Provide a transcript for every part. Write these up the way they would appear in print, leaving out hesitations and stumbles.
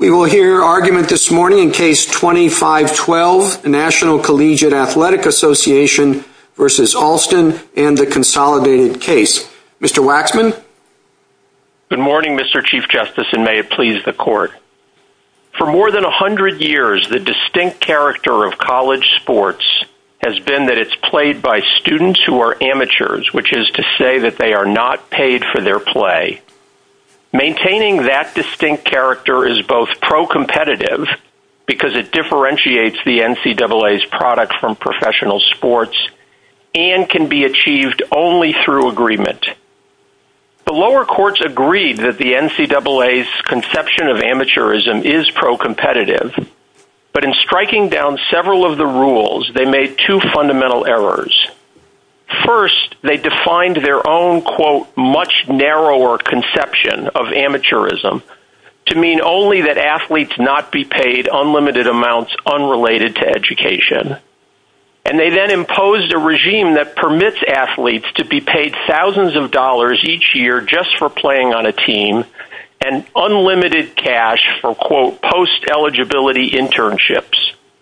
We will hear argument this morning in Case 2512, National Collegiate Athletic Association versus Alston, and the consolidated case. Mr. Waxman? Good morning, Mr. Chief Justice, and may it please the Court. For more than 100 years, the distinct character of college sports has been that it's played by students who are amateurs, which is to say that they are not paid for their play. Maintaining that distinct character is both pro-competitive, because it differentiates the NCAA's product from professional sports, and can be achieved only through agreement. The lower courts agreed that the NCAA's conception of amateurism is pro-competitive, but in striking down several of the rules, they made two fundamental errors. First, they defined their own, quote, much narrower conception of amateurism to mean only that athletes not be paid unlimited amounts unrelated to education. And they then imposed a regime that permits athletes to be paid thousands of dollars each year just for playing on a team and unlimited cash for, quote, post-eligibility internships.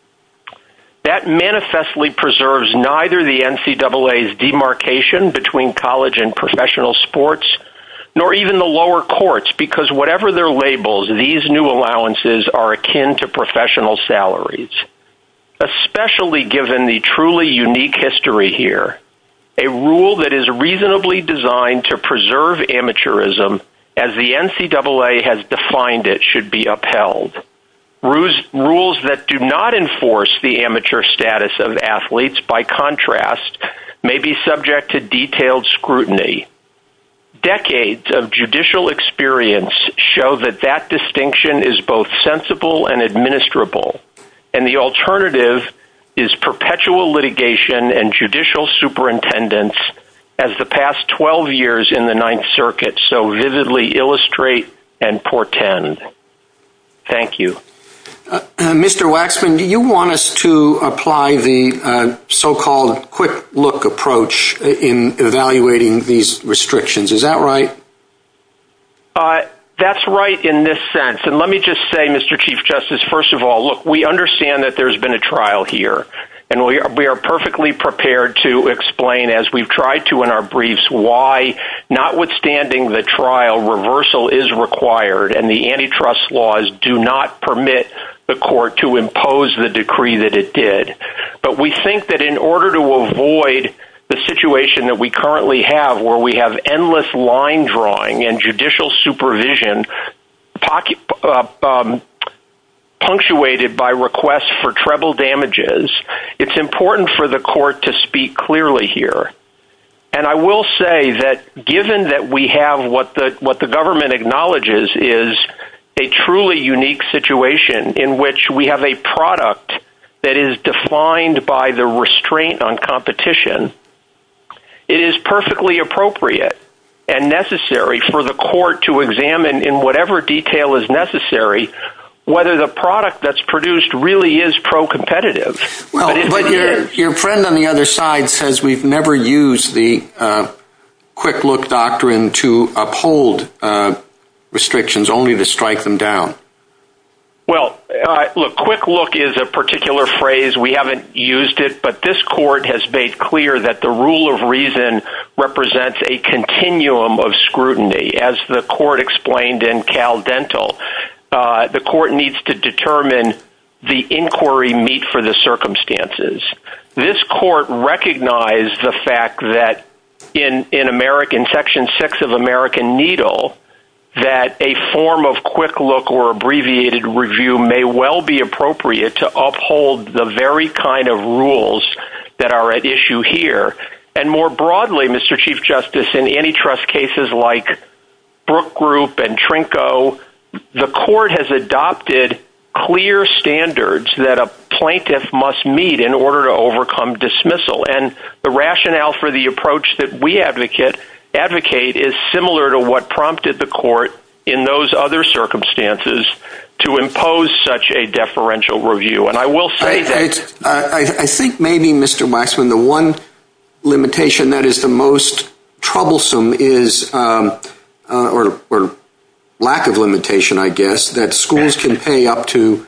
That manifestly preserves neither the NCAA's demarcation between college and professional sports, nor even the lower courts, because whatever their labels, these new allowances are akin to professional salaries. Especially given the truly unique history here, a rule that is reasonably designed to preserve amateurism as the NCAA has defined it should be upheld. Rules that do not enforce the amateur status of athletes, by contrast, may be subject to detailed scrutiny. Decades of judicial experience show that that distinction is both sensible and administrable, and the alternative is perpetual litigation and judicial superintendence, as the past 12 years in the Ninth Circuit so vividly illustrate and portend. Thank you. Mr. Waxman, do you want us to apply the so-called quick look approach in evaluating these restrictions? Is that right? That's right in this sense. And let me just say, Mr. Chief Justice, first of all, look, we understand that there's been a trial here, and we are perfectly prepared to explain, as we've tried to in our briefs, why, notwithstanding the trial, reversal is required, and the antitrust laws do not permit the court to impose the decree that it did. But we think that in order to avoid the situation that we currently have, where we have endless line drawing and judicial supervision punctuated by requests for treble damages, it's important for the court to speak clearly here. And I will say that given that we have what the government acknowledges is a truly unique situation in which we have a product that is defined by the restraint on competition, it is perfectly appropriate and necessary for the court to examine in whatever detail is necessary whether the product that's produced really is pro-competitive. Well, but your friend on the other side says we've never used the quick look doctrine to uphold restrictions, only to strike them down. Well, look, quick look is a particular phrase. We haven't used it, but this court has made clear that the rule of reason represents a continuum of scrutiny. As the court explained in Cal Dental, the court needs to determine the inquiry meet for the circumstances. This court recognized the fact that in Section 6 of American Needle, that a form of quick look or abbreviated review may well be appropriate to uphold the very kind of rules that are at issue here. And more broadly, Mr. Chief Justice, in antitrust cases like Brook Group and Trinco, the court has adopted clear standards that a plaintiff must meet in order to overcome dismissal. And the rationale for the approach that we advocate is similar to what prompted the court in those other circumstances to impose such a deferential review. And I will say I think maybe, Mr. Waxman, the one limitation that is the most troublesome is, or lack of limitation, I guess, that schools can pay up to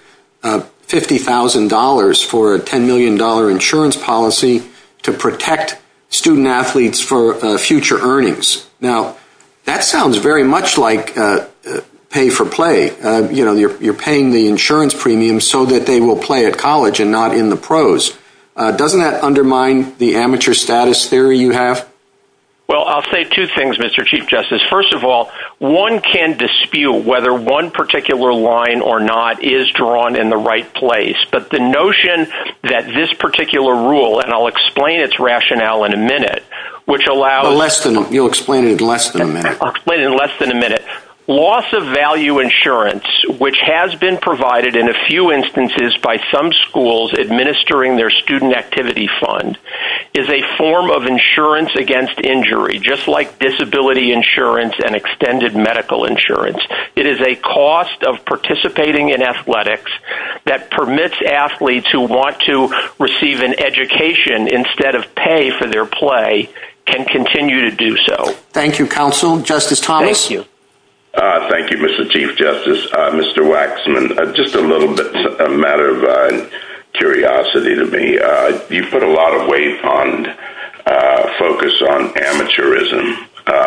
$50,000 for a $10 million insurance policy to protect student athletes for future earnings. Now, that sounds very much like pay for play. You're paying the insurance premium so that they will play at college and not in the pros. Doesn't that undermine the amateur status theory you have? Well, I'll say two things, Mr. Chief Justice. First of all, one can dispute whether one particular line or not is drawn in the right place. But the notion that this particular rule, and I'll explain its rationale in a minute, which allows... You'll explain it in less than a minute. I'll explain it in less than a minute. Loss of value insurance, which has been provided in a few instances by some schools administering their student activity fund, is a form of insurance against injury, just like disability insurance and extended medical insurance. It is a cost of participating in athletics that permits athletes who want to receive an education instead of pay for their play can continue to do so. Thank you, counsel. Justice Thomas? Thank you. Thank you, Mr. Chief Justice. Mr. Waxman, just a little bit, a matter of curiosity to me. You put a lot of weight on focus on amateurism.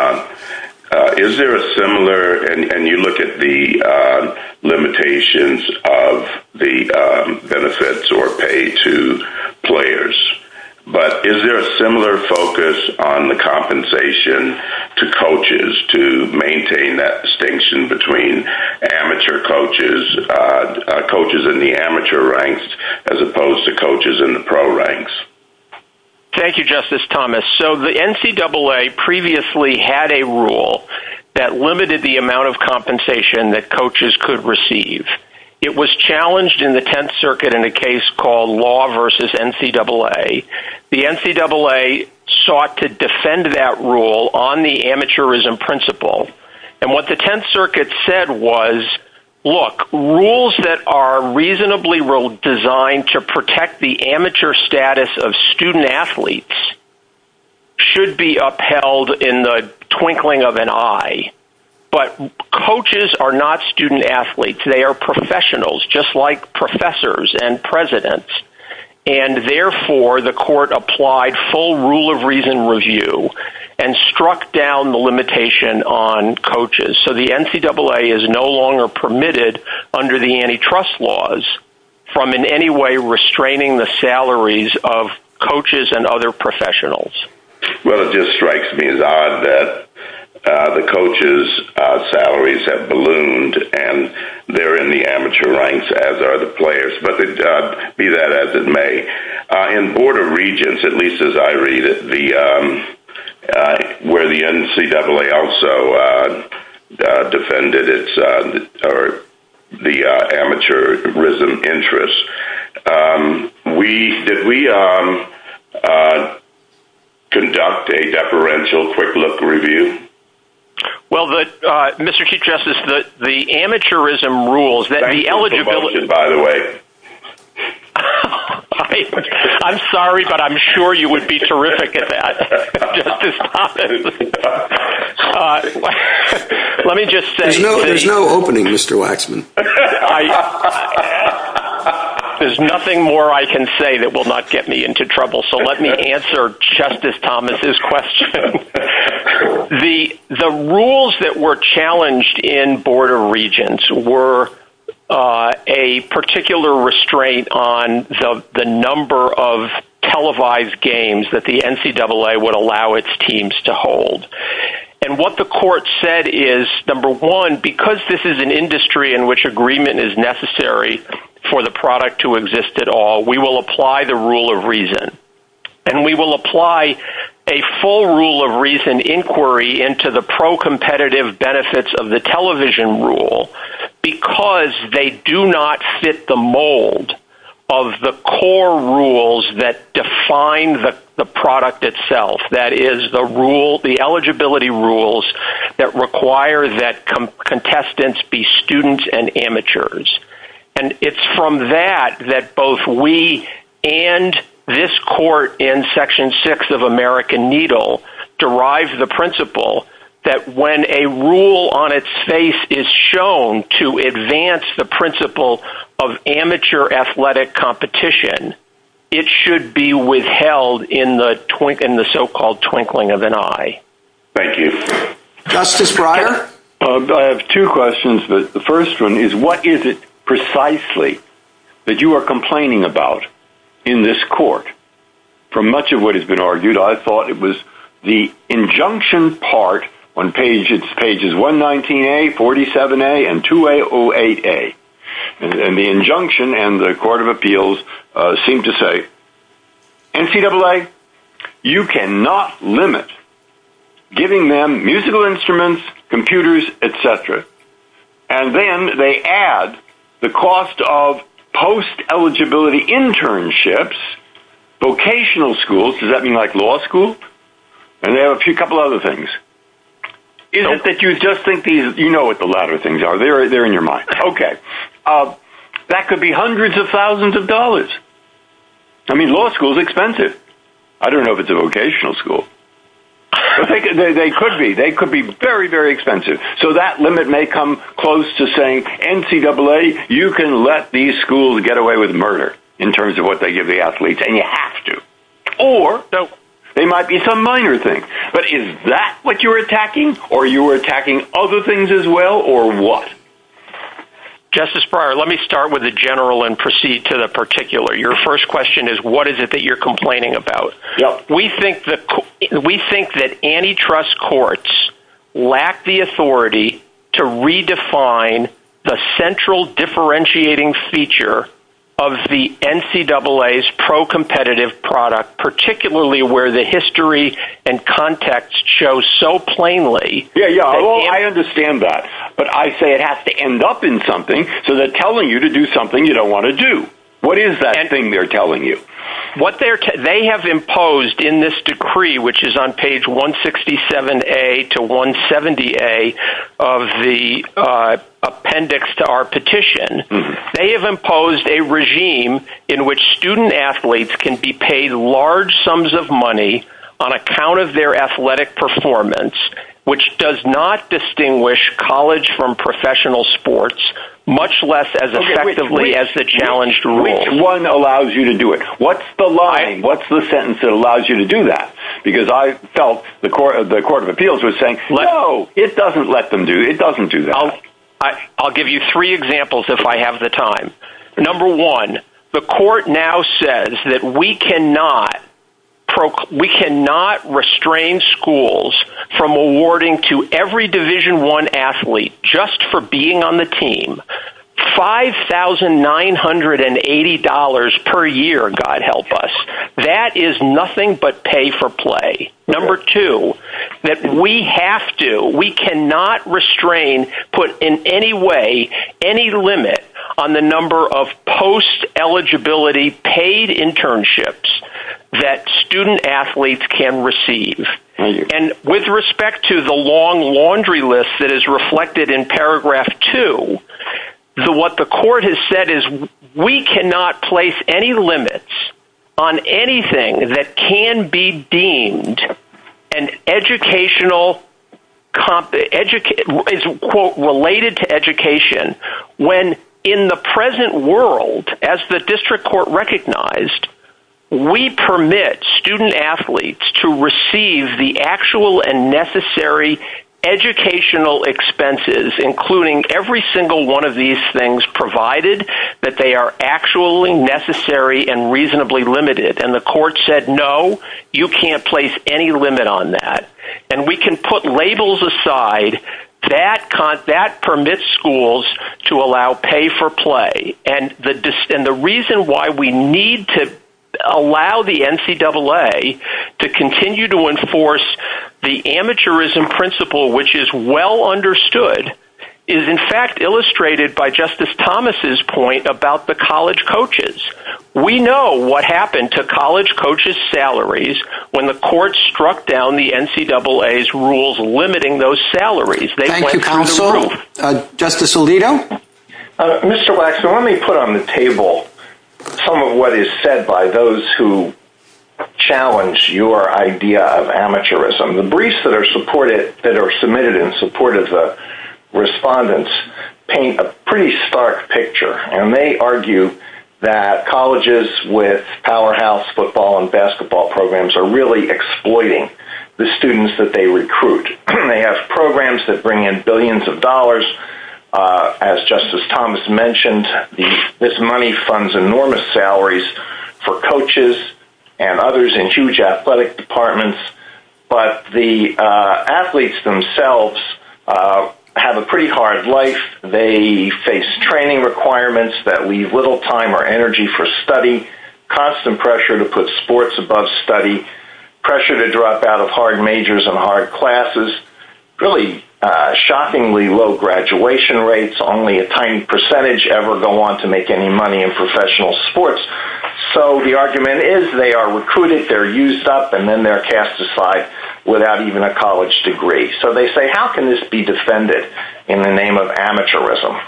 Is there a similar, and you look at the limitations of the benefits or pay to players, but is there a similar focus on the compensation to coaches to maintain that distinction between amateur coaches, coaches in the amateur ranks, as opposed to coaches in the pro ranks? Thank you, Justice Thomas. So the NCAA previously had a rule that limited the amount of compensation that coaches could receive. It was challenged in the 10th Circuit in a case called Law versus NCAA. The NCAA sought to defend that rule on the amateurism principle. And what the 10th Circuit said was, look, rules that are reasonably designed to protect the amateur status of student athletes should be upheld in the twinkling of an eye. But coaches are not student athletes. They are professionals, just like professors and presidents. And therefore, the court applied full rule of reason review and struck down the limitation on coaches. So the NCAA is no longer permitted under the antitrust laws from in any way restraining the salaries of coaches and other professionals. Well, it just strikes me as odd that the coaches' salaries have ballooned, and they're in the amateur ranks, as are the players. But be that as it may, in Board of Regents, at least as I read it, where the NCAA also defended its the amateurism interests, we conduct a deferential quick look review? Well, Mr. Chief Justice, the amateurism rules that the eligibility. By the way, I'm sorry, but I'm sure you would be terrific at that, Justice Thomas. Let me just say, there's no opening, Mr. Waxman. There's nothing more I can say that will not get me into trouble, so let me answer Justice Thomas's question. The rules that were challenged in Board of Regents were a particular restraint on the number of televised games that the NCAA would allow its teams to hold. And what the court said is, number one, because this is an industry in which agreement is necessary for the product to exist at all, we will apply the rule of reason. And we will apply a full rule of reason inquiry into the pro-competitive benefits of the television rule because they do not fit the mold of the core rules that define the product itself. That is the eligibility rules that require that contestants be students and amateurs. And it's from that both we and this court in Section 6 of American Needle derive the principle that when a rule on its face is shown to advance the principle of amateur athletic competition, it should be withheld in the so-called twinkling of an eye. Thank you. Justice Breyer? I have two questions, but the first one is, what is it precisely that you are complaining about in this court? From much of what has been argued, I thought it was the injunction part on pages 119A, 47A, and 208A. And the injunction and the Court of Appeals seem to say, NCAA, you cannot limit giving them musical instruments, computers, etc. And then they add the cost of post-eligibility internships, vocational schools. Does that mean like law school? And they have a couple other things. Is it that you just think these, you know what the latter things are? They're in your mind. Okay. That could be hundreds of thousands of dollars. I mean, law school is expensive. I don't know if it's a vocational school. But they could be. They could be very, very expensive. So that limit may come close to saying, NCAA, you can let these schools get away with murder in terms of what they give the athletes, and you have to. Or they might be some minor thing. But is that what you're attacking? Or you're attacking other things as well, or what? Justice Breyer, let me start with the general and proceed to the particular. Your first question is, what is it that you're complaining about? Yep. We think that antitrust courts lack the authority to redefine the central differentiating feature of the NCAA's pro-competitive product, particularly where the history and context show so plainly. I understand that. But I say it has to end up in something, so they're telling you to do something you don't want to do. What is that thing they're telling you? What they have imposed in this decree, which is on page 167A to 170A of the appendix to our petition, they have imposed a regime in which student athletes can be paid large sums of money on account of their athletic performance, which does not distinguish college from professional sports, much less as effectively as the challenged rule. Which one allows you to do it? What's the line? What's the sentence that allows you to do that? Because I felt the Court of Appeals was saying, no, it doesn't let them do. It doesn't do that. I'll give you three examples if I have the time. Number one, the court now says that we cannot restrain schools from awarding to every Division I athlete, just for being on the team, $5,980 per year, God help us. That is nothing but pay for play. Number two, that we cannot put in any way, any limit on the number of post-eligibility paid internships that student athletes can receive. And with respect to the long laundry list that is reflected in paragraph 2, what the court has said is we cannot place any limits on anything that can be deemed an educational is, quote, related to education, when in the present world, as the district court recognized, we permit student athletes to receive the actual and necessary educational expenses, including every single one of these things, provided that they are actually necessary and reasonably limited. And the court said, no, you can't place any limit on that. And we can put labels aside. That permits schools to allow pay for play. And the reason why we need to allow the NCAA to continue to enforce the amateurism principle, which is well understood, is in fact illustrated by Justice Thomas's point about the college coaches. We know what happened to college coaches' salaries when the court struck down the NCAA's rules limiting those salaries. They Thank went you, counsel. through the roof. Justice Alito? Mr. Waxman, let me put on the table some of what is said by those who challenge your idea of amateurism. The briefs that are submitted in support of the respondents paint a pretty stark picture, and they argue that colleges with powerhouse football and basketball programs are really exploiting the students that they recruit. They have programs that bring in billions of dollars. As Justice Thomas mentioned, this money funds enormous salaries for coaches and others in huge athletic departments, but the athletes themselves have a pretty hard life. They face training requirements that leave little time or energy for study, constant pressure to put sports above study, pressure to drop out of hard majors and hard classes, really shockingly low graduation rates. Only a tiny percentage ever go on to make any money in professional sports. So the argument is they are recruited, they're used up, and then they're cast aside without even a college degree. So they say, how can this be defended in the name of amateurism?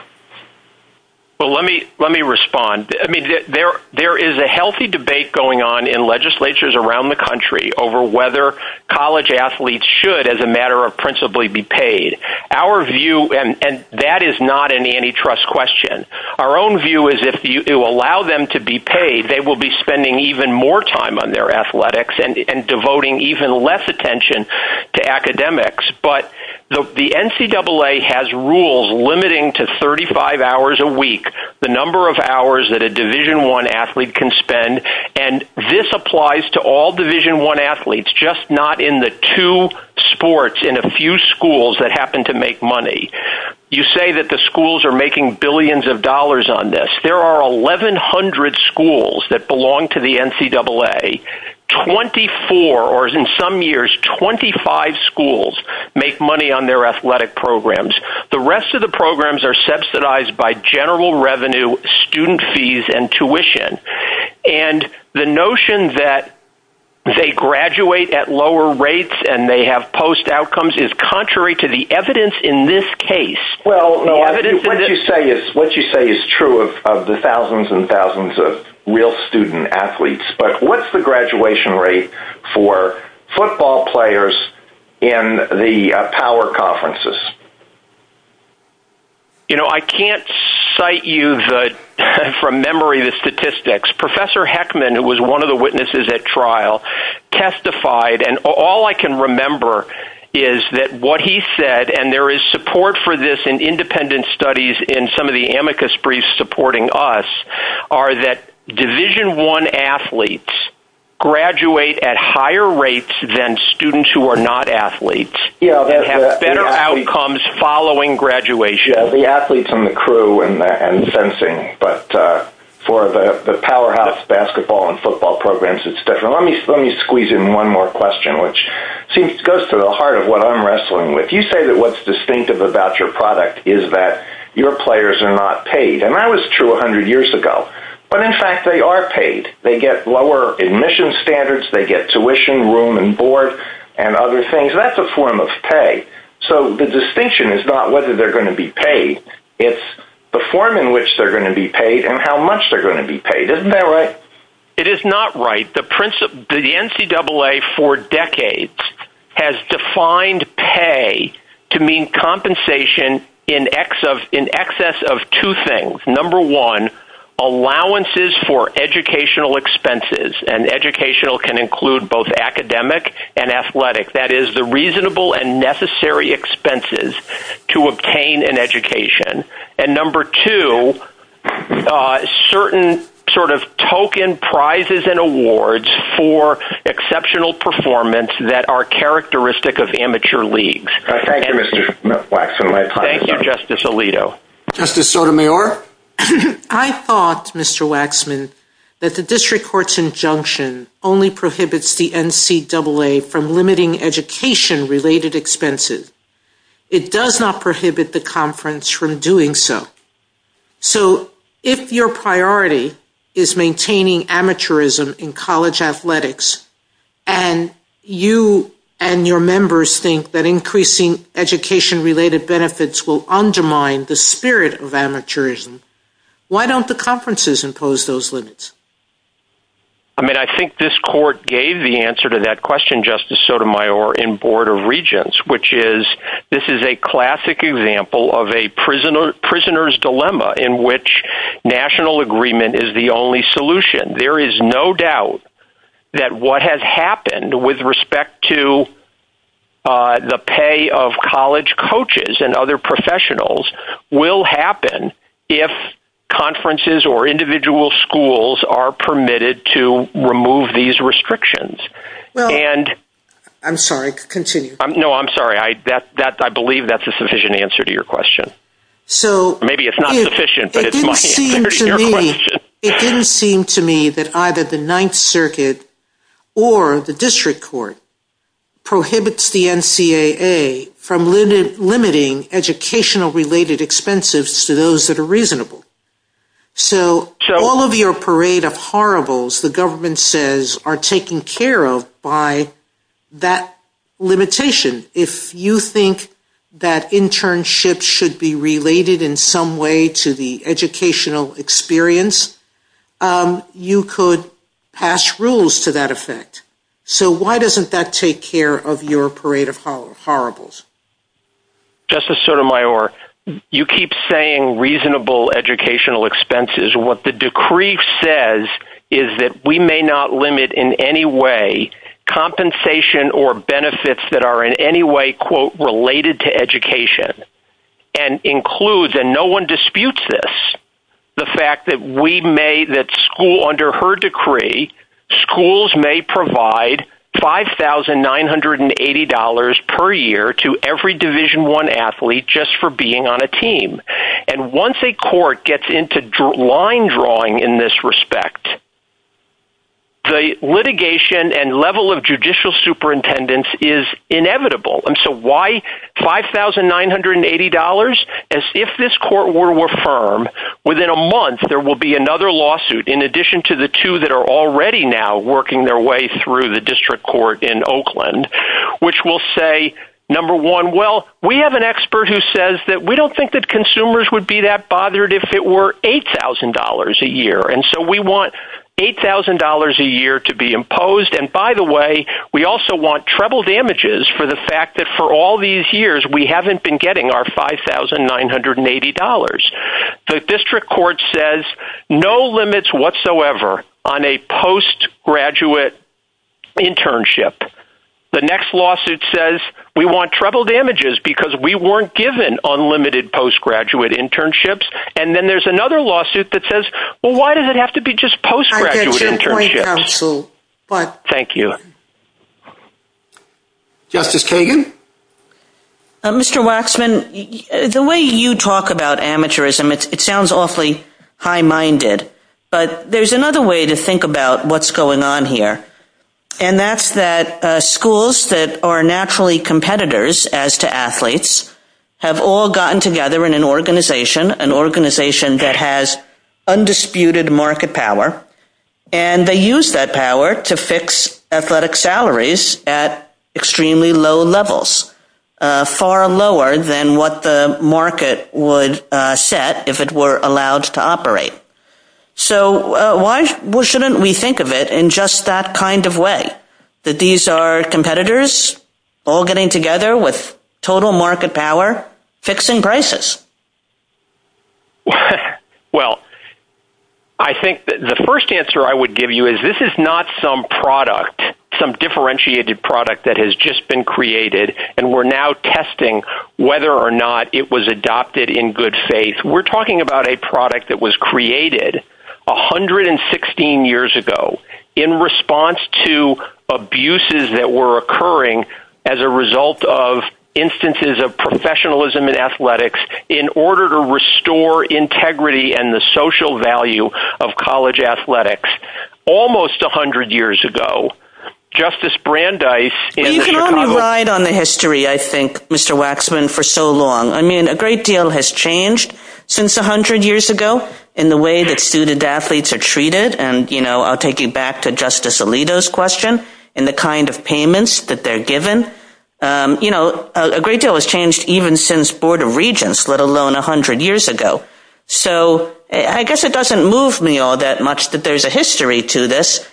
Well, let me respond. I mean, there is a healthy debate going on in legislatures around the country over whether college athletes should, as a matter of principle, be paid. Our view, and that is not an antitrust question. Our own view is if you allow them to be paid, they will be spending even more time on their athletics and devoting even less attention to academics. But the NCAA has rules limiting to 35 hours a week the number of hours that a Division I athlete can spend, and this applies to all Division I athletes, just not in the two sports in a few schools that happen to make money. You say that the schools are making billions of dollars on this. There are 1,100 schools that belong to the NCAA. 24, or in some years, 25 schools make money on their athletic programs. The rest of the programs are subsidized by general revenue, student fees, and tuition. And the notion that they graduate at lower rates and they have post outcomes is contrary to the evidence in this case. Well, no, what you say is true of the thousands and thousands of real student athletes. But what's the graduation rate for football players in the power conferences? You know, I can't cite you from memory the statistics. Professor Heckman, who was one of the witnesses at trial, testified, and all I can remember is that what he said, and there is support for this in independent studies in some of the amicus briefs supporting us, are that Division I athletes graduate at higher rates than students who are not athletes and have better outcomes following graduation. Yeah, the athletes and the crew and fencing, but for the powerhouse basketball and football programs, it's different. Let me squeeze in one more question, which goes to the heart of what I'm wrestling with. You say that what's distinctive about your product is that your players are not paid, and that was true 100 years ago. But in fact, they are paid. They get lower admission standards, they get tuition, room and board, and other things. That's a form of pay. So the distinction is not whether they're going to be paid, it's the form in which they're going to be paid and how much they're going to be paid. Isn't that right? It is not right. The NCAA for decades has defined pay to mean compensation in excess of two things. Number one, allowances for educational expenses, and educational can include both academic and athletic. That is, the reasonable and necessary expenses to obtain an education. And number two, certain sort of token prizes and awards for exceptional performance that are characteristic of amateur leagues. Thank you, Mr. Waxman. My time Thank you, Justice Alito. Justice Sotomayor? I thought, Mr. Waxman, that the district court's injunction only prohibits the NCAA from limiting education-related expenses. It does not prohibit the conference from doing so. So if your priority is maintaining amateurism in college athletics, and you and your members think that increasing education-related benefits will undermine the spirit of amateurism, why don't the conferences impose those limits? I mean, I think this court gave the answer to that question, Justice Sotomayor, in Board of Regents, which is this is a classic example of a prisoner's dilemma in which national agreement is the only solution. There is no doubt that what has happened with respect to the pay of college coaches and other professionals will happen if conferences or individual schools are permitted to remove these restrictions. Well, and I'm sorry, continue. I'm sorry. I believe that's a sufficient answer to your question. So maybe it's not sufficient, but it's my answer to your question. It didn't seem to me that either the Ninth Circuit or the district court prohibits the NCAA from limiting educational-related expenses to those that are reasonable. So all of your parade of horribles, the government says, are taken care of by that limitation. If you think that internships should be related in some way to the educational experience, you could pass rules to that effect. So why doesn't that take care of your parade of horribles? Justice Sotomayor, you keep saying reasonable educational expenses. What the decree says is that we may not limit in any way compensation or benefits that are in any way, quote, related to education, and includes, and no one disputes this, the fact that school, under her decree, schools may provide $5,980 per year to every Division I athlete just for being on a team. And once a court gets into line drawing in this respect, the litigation and level of judicial superintendence is inevitable. And so why $5,980? As if this court were to affirm, within a month there will be another lawsuit in addition to the two that are already now working their way through the district court in Oakland, which will say, number one, well, we have an expert who says that we don't think that consumers would be that bothered if it were $8,000 a year. And so we want $8,000 a year to be imposed. And by the way, we also want treble damages for the fact that for all these years, we haven't been getting our $5,980. The district court says no limits whatsoever on a postgraduate internship. The next lawsuit says we want treble damages because we weren't given unlimited postgraduate internships. And then there's another lawsuit that says, well, why does it have to be just postgraduate internships? I get your point, counsel, but... Thank you. Justice Kagan? Mr. Waxman, the way you talk about amateurism, it sounds awfully high-minded, but there's another way to think about what's going on here. And that's that schools that are naturally competitors as to athletes have all gotten together in an organization that has undisputed market power, and they use that power to fix athletic salaries at extremely low levels, far lower than what the market would set if it were allowed to operate. So why shouldn't we think of it in just that kind of way, that these are competitors all getting together with total market power, fixing prices? Well, I think that the first answer I would give you is this is not some product, some differentiated product that has just been created, and we're now testing whether or not it was adopted in good faith. We're talking about a product that was created 116 years ago in response to abuses that were occurring as a result of instances of professionalism in athletics in order to restore integrity and the social value of college athletics. Almost 100 years ago, Justice Brandeis in you can only ride on the history, I think, Mr. Waxman, for so long. I mean, a great deal has changed since 100 years ago in the way that student athletes are treated. And, I'll take you back to Justice Alito's question in the kind of payments that they're given. A great deal has changed even since Board of Regents, let alone 100 years ago. So I guess it doesn't move me all that much that there's a history to this.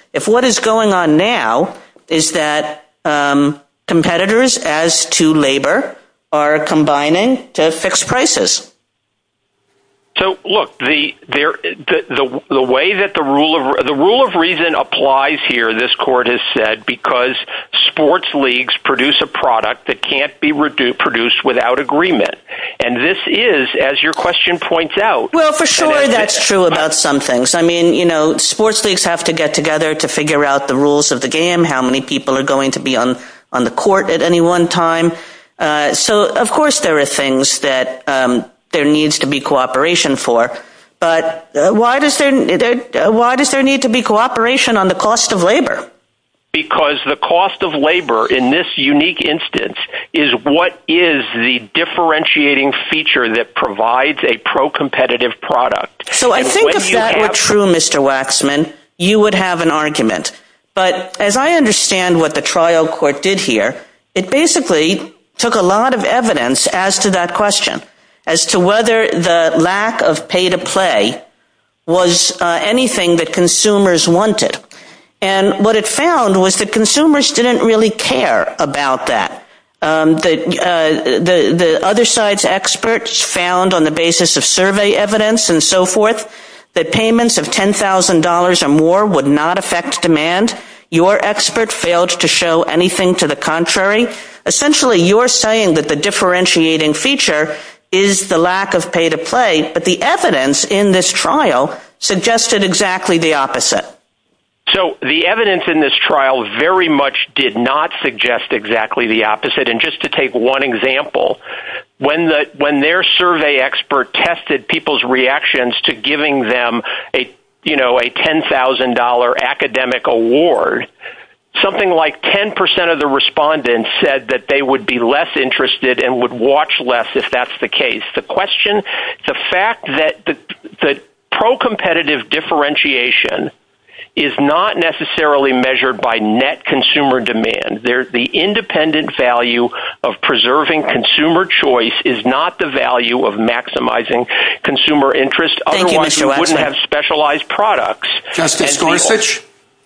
If what is going on now is that competitors as to labor are combining to fix prices. So, look, the way that the rule of reason applies here, this court has said, because sports leagues produce a product that can't be produced without agreement. And this is, as your question points out. Well, for sure that's true about some things. I mean, sports leagues have to get together to figure out the rules of the game, how many people are going to be on the court at any one time. So, of course, there are things that there needs to be cooperation for. But why does there need to be cooperation on the cost of labor? Because the cost of labor in this unique instance is what is the differentiating feature that provides a pro-competitive product. So I think if that were true, Mr. Waxman, you would have an argument. But as I understand what the trial court did here, it basically took a lot of evidence as to that question, as to whether the lack of pay-to-play was anything that consumers wanted. And what it found was that consumers didn't really care about that. The other side's experts found on the basis of survey evidence and so forth that payments of $10,000 or more would not affect demand. Your expert failed to show anything to the contrary. Essentially, you're saying that the differentiating feature is the lack of pay-to-play, but the evidence in this trial suggested exactly the opposite. So the evidence in this trial very much did not suggest exactly the opposite. And just to take one example, when their survey expert tested people's reactions to giving them a $10,000 academic award, something like 10% of the respondents said that they would be less interested and would watch less if that's the case. The fact that the pro-competitive differentiation is not necessarily measured by net consumer demand. The independent value of preserving consumer choice is not the value of maximizing consumer interest. Otherwise, we wouldn't have specialized products. Justice Gorsuch?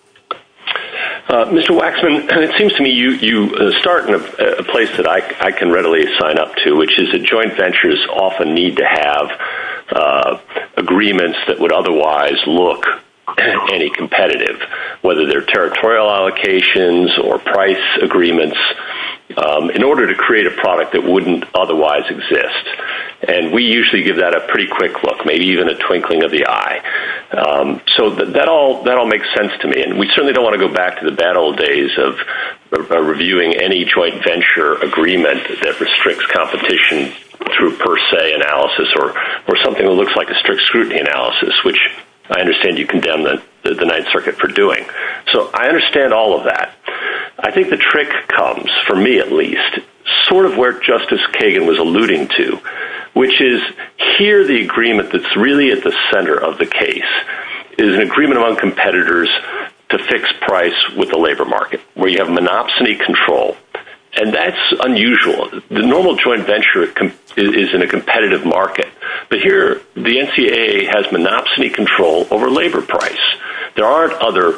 Mr. Waxman, it seems to me you start in a place that I can readily sign up to, which is that joint ventures often need to have agreements that would otherwise look anti-competitive, whether they're territorial allocations or price agreements, in order to create a product that wouldn't otherwise exist. And we usually give that a pretty quick look, maybe even a twinkling of the eye. So that all makes sense to me. And we certainly don't want to go back to the bad old days of reviewing any joint venture agreement that restricts competition through per se analysis or something that looks like a strict scrutiny analysis, which I understand you condemn the Ninth Circuit for doing. So I understand all of that. I think the trick comes, for me at least, sort of where Justice Kagan was alluding to, which is here the agreement that's really at the center of the case is an agreement among competitors to fix price with the labor market, where you have monopsony control. And that's unusual. The normal joint venture is in a competitive market. But here, the NCAA has monopsony control over labor price. There aren't other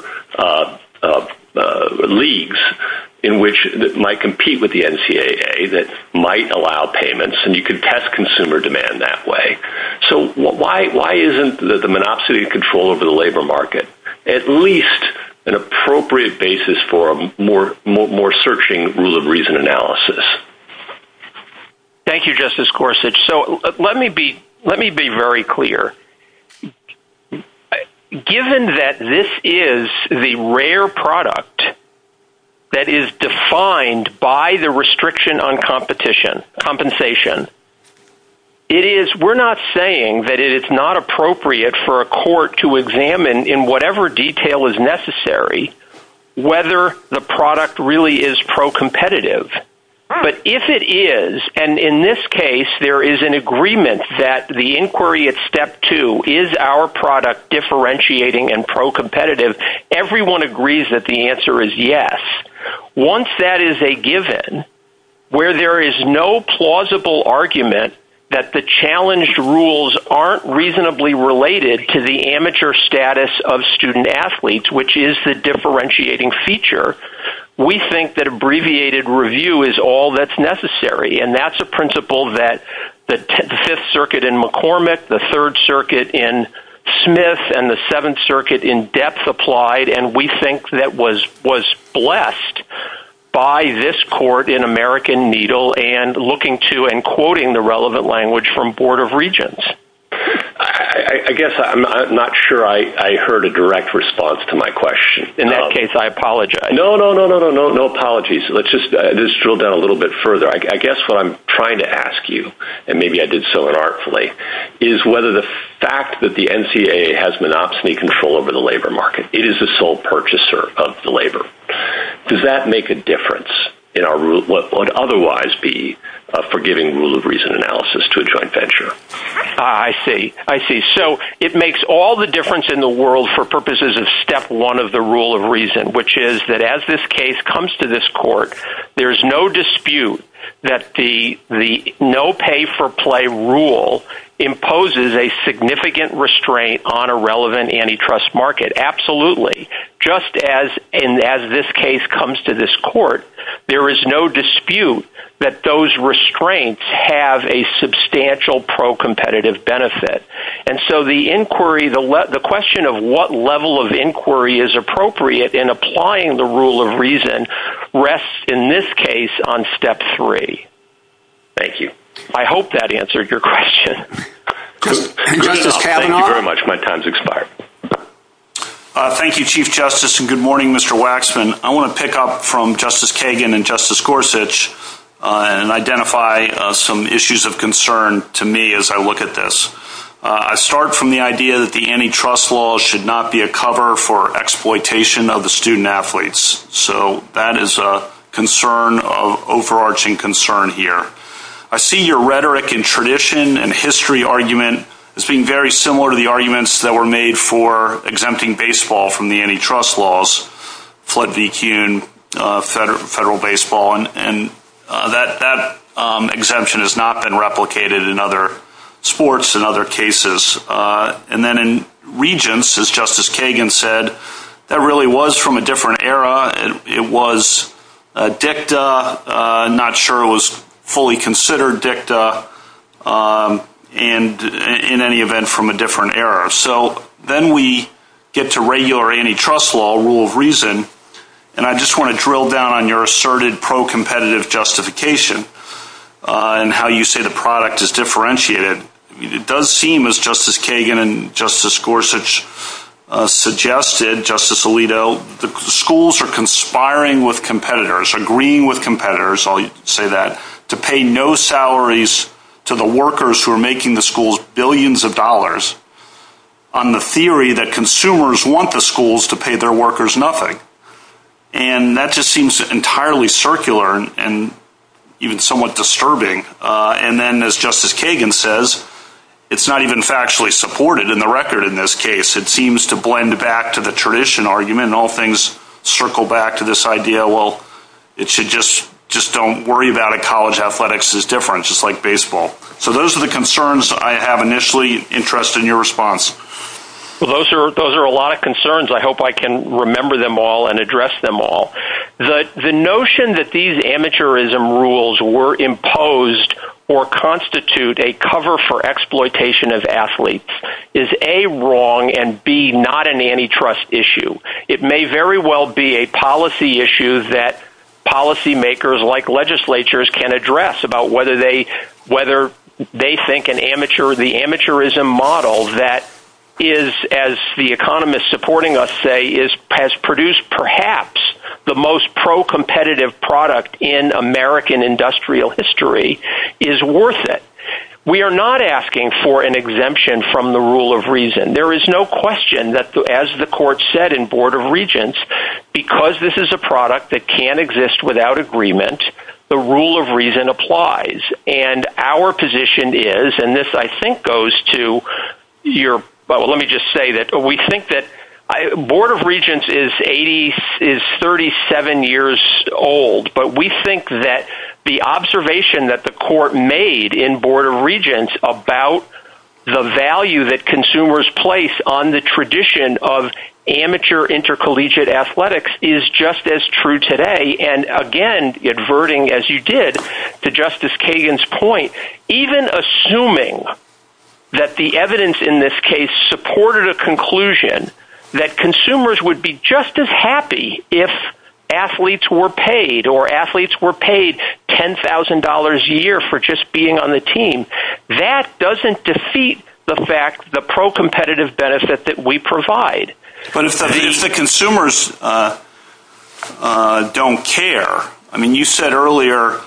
leagues in which that might compete with the NCAA that might allow payments, and you could test consumer demand that way. So why isn't the monopsony control over the labor market at least an appropriate basis for a more searching rule of reason analysis? Thank you, Justice Gorsuch. So let me be very clear. Given that this is the rare product that is defined by the restriction on compensation, we're not saying that it is not appropriate for a court to examine in whatever detail is necessary whether the product really is pro-competitive. But if it is, and in this case there is an agreement that the inquiry at step 2 is our product differentiating and pro-competitive, everyone agrees that the answer is yes. Once that is a given, where there is no plausible argument that the challenged rules aren't reasonably related to the amateur status of student athletes, which is the differentiating feature, we think that abbreviated review is all that's necessary. And that's a principle that the Fifth Circuit in McCormick, the Third Circuit in Smith, and the Seventh Circuit in Depth applied, and we think that was blessed by this court in American Needle and looking to and quoting the relevant language from Board of Regents. I guess I'm not sure I heard a direct response to my question. In that case, I apologize. No apologies. Let's just drill down a little bit further. I guess what I'm trying to ask you, and maybe I did so inartfully, is whether the fact that the NCAA has monopsony control over the labor market, it is the sole purchaser of the labor, does that make a difference in our rule, what would otherwise be a forgiving rule of reason analysis to a joint venture? I see. So it makes all the difference in the world for purposes of step one of the rule of reason, which is that as this case comes to this court, there's no dispute that the no pay for play rule imposes a significant restraint on a relevant antitrust market. Absolutely. Just as this case comes to this court, there is no dispute that those restraints have a substantial pro-competitive benefit. And so the inquiry, the question of what level of inquiry is appropriate in applying the rule of reason rests in this case on step three. Thank you. I hope that answered your question. Justice Kavanaugh. Thank you very much. My time's expired. Thank you, Chief Justice, and good morning, Mr. Waxman. I want to pick up from Justice Kagan and Justice Gorsuch and identify some issues of concern to me as I look at this. I start from the idea that the antitrust laws should not be a cover for exploitation of the student athletes. So that is a concern, of overarching concern here. I see your rhetoric and tradition and history argument as being very similar to the arguments that were made for exempting baseball from the antitrust laws, Flood v. Kuhn, federal baseball, and that exemption has not been replicated in other sports and other cases. And then in Regents, as Justice Kagan said, that really was from a different era. It was dicta, not sure it was fully considered dicta, and in any event from a different era. So then we get to regular antitrust law, rule of reason, and I just want to drill down on your asserted pro-competitive justification and how you say the product is differentiated. It does seem, as Justice Kagan and Justice Gorsuch suggested, Justice Alito, the schools are conspiring with competitors, agreeing with competitors, I'll say that, to pay no salaries to the workers who are making the schools billions of dollars on the theory that consumers want the schools to pay their workers nothing. And that just seems entirely circular and even somewhat disturbing. And then, as Justice Kagan says, it's not even factually supported in the record in this case. It seems to blend back to the tradition argument, and all things circle back to this idea, well, it should just don't worry about it. College athletics is different, just like baseball. So those are the concerns I have initially. Interested in your response. Well, those are a lot of concerns. I hope I can remember them all and address them all. The notion that these amateurism rules were imposed or constitute a cover for exploitation of athletes is A, wrong, and B, not an antitrust issue. It may very well be a policy issue that policymakers like legislatures can address about whether they think the amateurism model that is, as the economists supporting us say, has produced perhaps the most pro-competitive product in American industrial history is worth it. We are not asking for an exemption from the rule of reason. There is no question that, as the court said in Board of Regents, because this is a product that can't exist without agreement, the rule of reason applies. And our position is, and this I think goes to your, well, let me just say that we think that Board of Regents is 37 years old, but we think that the observation that the court made in Board of Regents about the value that consumers place on the tradition of amateur intercollegiate athletics is just as true today. And again, adverting, as you did, to Justice Kagan's point, even assuming that the evidence in this case supported a conclusion that consumers would be just as happy if athletes were paid $10,000 a year for just being on the team, that doesn't defeat the pro-competitive benefit that we provide. But if the consumers don't care, I mean, you said earlier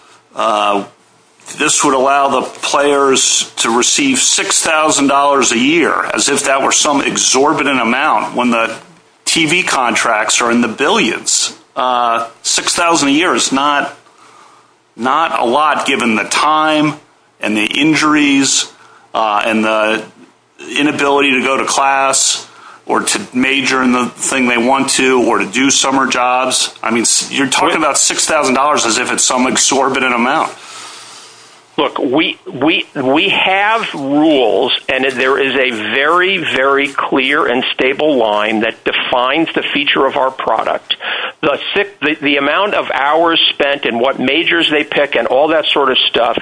this would allow the players to receive $6,000 a year, as if that were some exorbitant amount when the TV contracts are in the billions. $6,000 a year is not a lot given the time and the injuries and the inability to go to class or to major in the thing they want to or to do summer jobs. I mean, you're talking about $6,000 as if it's some exorbitant amount. Look, we have rules, and there is a very, very clear and stable line that defines the feature of our product. The amount of hours spent and what majors they pick and all that sort of stuff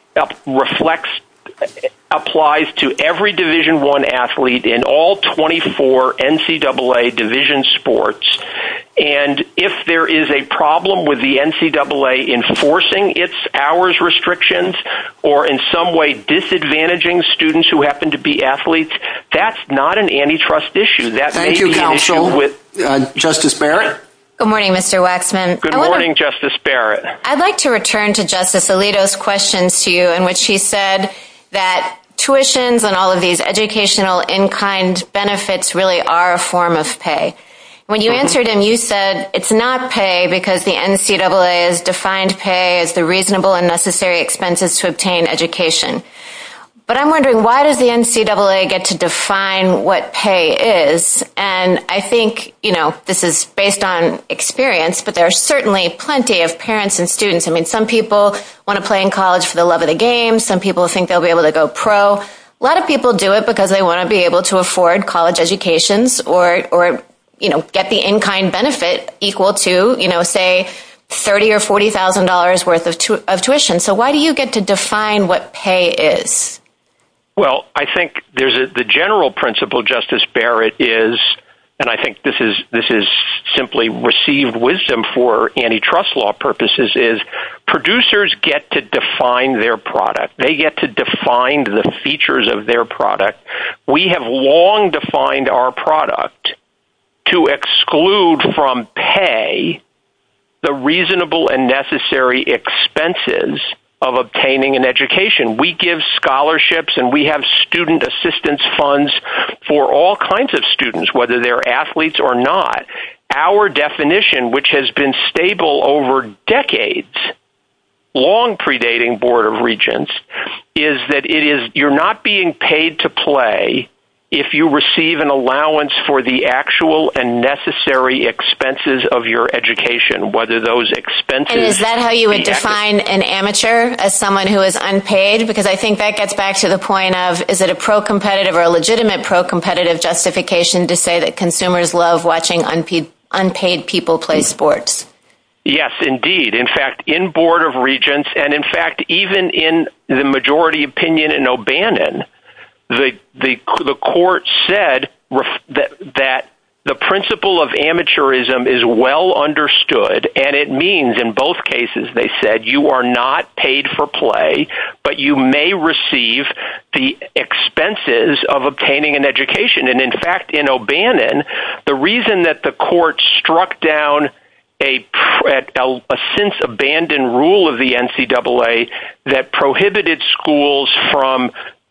applies to every Division I athlete in all 24 NCAA division sports. And if there is a problem with the NCAA enforcing its hours restrictions or in some way disadvantaging students who happen to be athletes, that's not an antitrust issue. Thank you, counsel. Justice Barrett? Good morning, Mr. Waxman. Good morning, Justice Barrett. I'd like to return to Justice Alito's questions to you, in which he said that tuitions and all of these educational in-kind benefits really are a form of pay. When you answered him, you said it's not pay because the NCAA has defined pay as the reasonable and necessary expenses to obtain education. But I'm wondering, why does the NCAA get to define what pay is? And I think, this is based on experience, but there are certainly plenty of parents and students. I mean, some people want to play in college for the love of the game. Some people think they'll be able to go pro. A lot of people do it because they want to be able to afford college educations or get the in-kind benefit equal to, say, $30,000 or $40,000 worth of tuition. So why do you get to define what pay is? Well, I think the general principle, Justice Barrett, is, and I think this is simply received wisdom for antitrust law purposes, is producers get to define their product. They get to define the features of their product. We have long defined our product to exclude from pay the reasonable and necessary expenses of obtaining an education. We give scholarships and we have student assistance funds for all kinds of students, whether they're athletes or not. Our definition, which has been stable over decades, long predating Board of Regents, is that you're not being paid to play if you receive an allowance for the actual and necessary expenses of your education, whether those expenses... And is that how you would define an amateur, as someone who is unpaid? Because I think that gets back to the point of, is it a pro-competitive or a legitimate pro-competitive justification to say that consumers love watching unpaid people play sports? Yes, indeed. In fact, in Board of Regents, and in fact, even in the majority opinion in O'Bannon, the court said that the principle of amateurism is well understood, and it means, in both cases, they said, you are not paid for play, but you may receive the expenses of obtaining an education. And in fact, in O'Bannon, the reason that the court struck down a since abandoned rule of the NCAA that prohibited schools from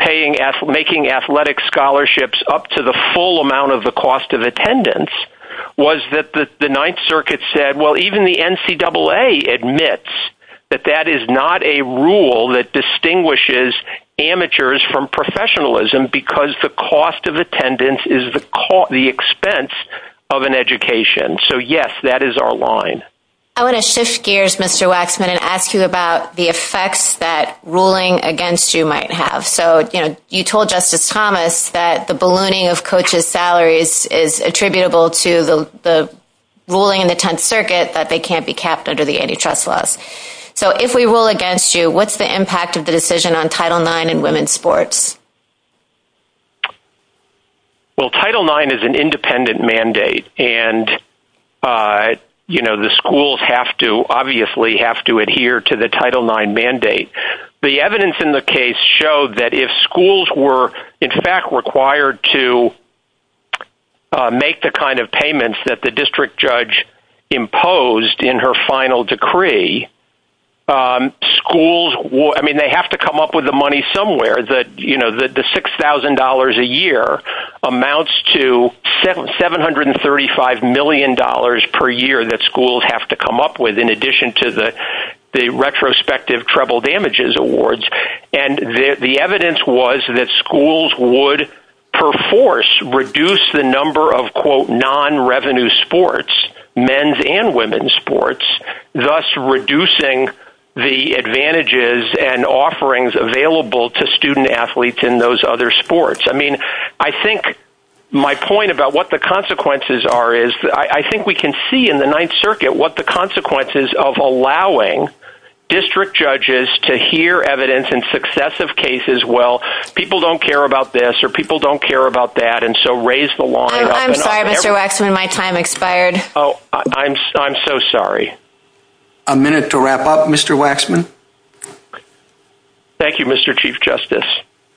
making athletic scholarships up to the full amount of the cost of attendance was that the Ninth Circuit said, well, even the NCAA admits that is not a rule that distinguishes amateurs from professionalism, because the cost of attendance is the expense of an education. So yes, that is our line. I want to shift gears, Mr. Waxman, and ask you about the effects that ruling against you might have. So, you told Justice Thomas that the ballooning of coaches' salaries is attributable to the ruling in the 10th Circuit that they can't be capped under the antitrust laws. So if we rule against you, what's the impact of the decision on Title IX and women's sports? Well, Title IX is an independent mandate, and the schools obviously have to adhere to the Title IX mandate. The evidence in the case showed that if schools were, in fact, required to make the kind of payments that the district judge imposed in her final decree, schools they have to come up with the money somewhere. The $6,000 a year amounts to $735 million per year that schools have to come up with, in addition to the retrospective treble damages awards. And the evidence was that schools would perforce reduce the number of, quote, non-revenue sports, men's and women's sports, thus reducing the advantages and offerings available to student athletes in those other sports. I think my point about what the consequences are is I think we can see in the Ninth Circuit what the consequences of allowing district judges to hear evidence in successive cases. Well, people don't care about this or people don't care about that, and so raise the line up. I'm sorry, Mr. Waxman, my time expired. Oh, I'm so sorry. A minute to wrap up, Mr. Waxman. Thank you, Mr. Chief Justice.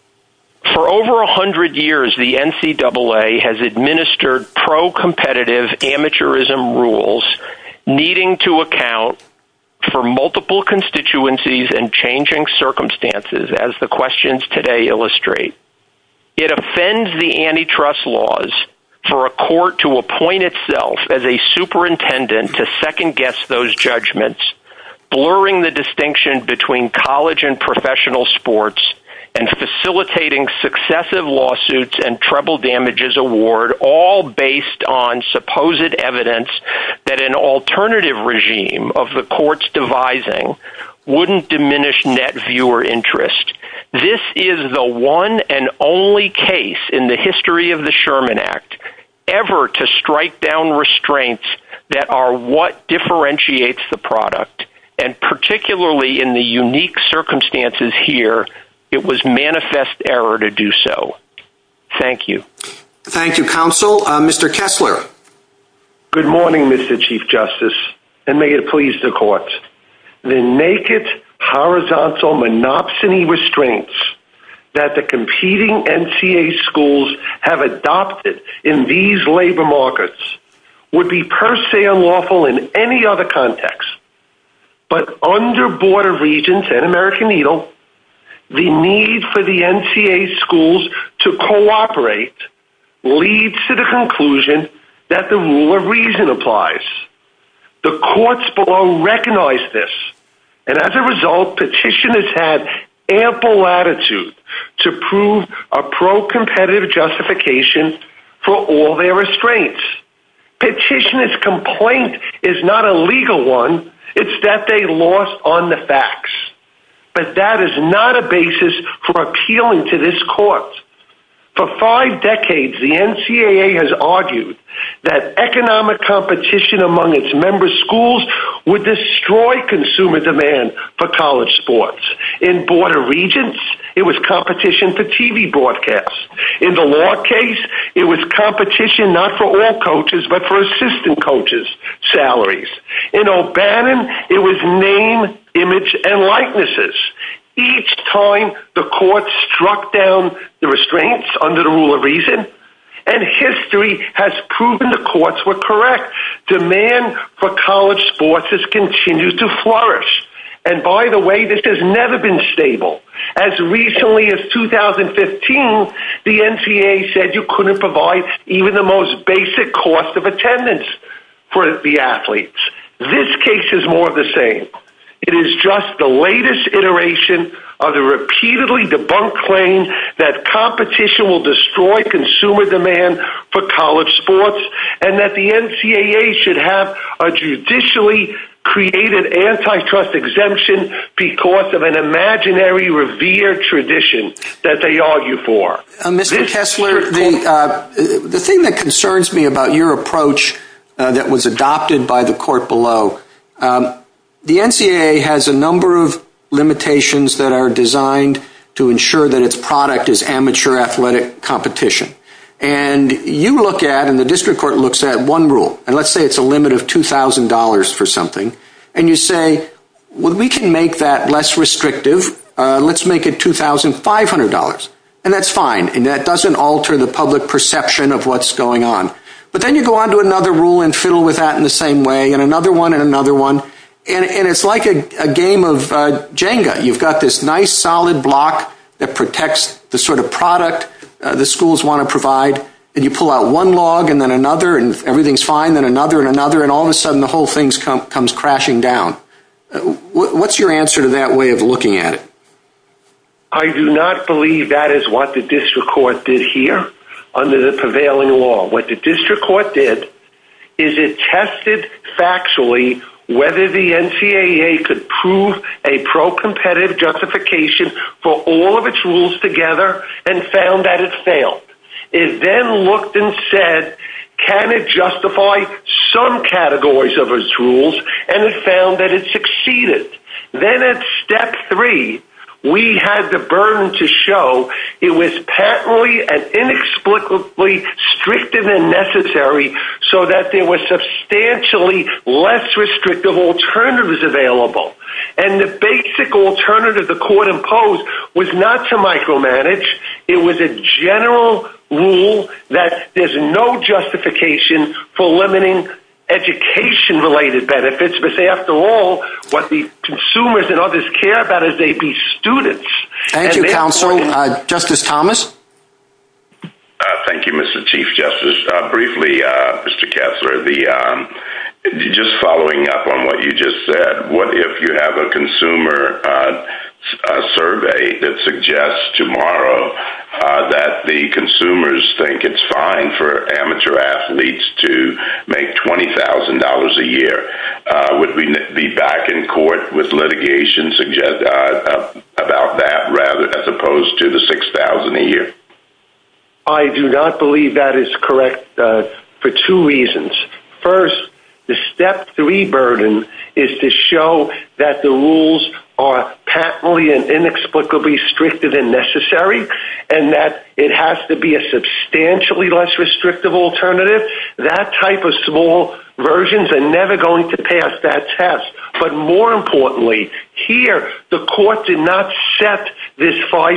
For over 100 years, the NCAA has administered pro-competitive amateurism rules needing to account for multiple constituencies and changing circumstances, as the questions today illustrate. It offends the antitrust laws for a court to appoint itself as a superintendent to second-guess those judgments, blurring the distinction between college and professional sports, and facilitating successive lawsuits and treble damages award, all based on supposed evidence that an alternative regime of the court's devising wouldn't diminish net viewer interest. This is the one and only case in the history of the Sherman Act ever to strike down restraints that are what differentiates the product, and particularly in the unique circumstances here, it was manifest error to do so. Thank you. Thank you, counsel. Mr. Kessler. Good morning, Mr. Chief Justice, and may it please the court. The naked, horizontal monopsony restraints that the competing NCAA schools have adopted in these labor markets would be per se unlawful in any other context. But under Board of Regents and American Eagle, the need for the NCAA schools to cooperate leads to the conclusion that the rule of reason applies. The courts below recognize this, and as a result, petitioners had ample latitude to prove a pro-competitive justification for all their restraints. Petitioners' complaint is not a legal one, it's that they lost on the facts. But that is not a basis for appealing to this court. For 5 decades, the NCAA has argued that economic competition among its member schools would destroy consumer demand for college sports. In Board of Regents, it was competition for TV broadcasts. In the law case, it was competition not for all coaches, but for assistant coaches' salaries. In O'Bannon, it was name, image, and likenesses. Each time the court struck down the restraints under the rule of reason, and history has proven the courts were correct. Demand for college sports has continued to flourish. And by the way, this has never been stable. As recently as 2015, the NCAA said you couldn't provide even the most basic cost of attendance for the athletes. This case is more of the same. It is just the latest iteration of the repeatedly debunked claim that competition will destroy consumer demand for college sports and that the NCAA should have a judicially created antitrust exemption because of an imaginary revered tradition that they argue for. Mr. Kessler, the thing that concerns me about your approach that was adopted by the court below, the NCAA has a number of limitations that are designed to ensure that its product is amateur athletic competition. And you look at, and the district court looks at one rule, and let's say it's a limit of $2,000 for something, and you say, well, we can make that less restrictive. Let's make it $2,500. And that's fine, and that doesn't alter the public perception of what's going on. But then you go on to another rule and fiddle with that in the same way, and another one and another one. And it's like a game of Jenga. You've got this nice solid block that protects the sort of product the schools want to provide, and you pull out one log and then another, and everything's fine, then another and another, and all of a sudden the whole thing comes crashing down. What's your answer to that way of looking at it? I do not believe that is what the district court did here under the prevailing law. What the district court did is it tested factually whether the NCAA could prove a pro-competitive justification for all of its rules together and found that it failed. It then looked and said, can it justify some categories of its rules? And it found that it succeeded. Then at step 3, we had the burden to show it was patently and inexplicably stricter than necessary so that there were substantially less restrictive alternatives available. And the basic alternative the court imposed was not to micromanage. It was a general rule that there's no justification for limiting education-related benefits, because after all, what the consumers and others care about is they be students. Thank you, counsel. Justice Thomas? Thank you, Mr. Chief Justice. Briefly, Mr. Kessler, just following up on what you just said, what if you have a consumer survey that suggests tomorrow that the consumers think it's fine for amateur athletes to make $20,000 a year? Would we be back in court with litigation about that rather as opposed to the $6,000 a year? I do not believe that is correct for 2 reasons. First, the step 3 burden is to show that the rules are patently and inexplicably stricter than necessary, and that it has to be a substantially less restrictive alternative. That type of small versions are never going to pass that test. But more importantly, here, the court did not set this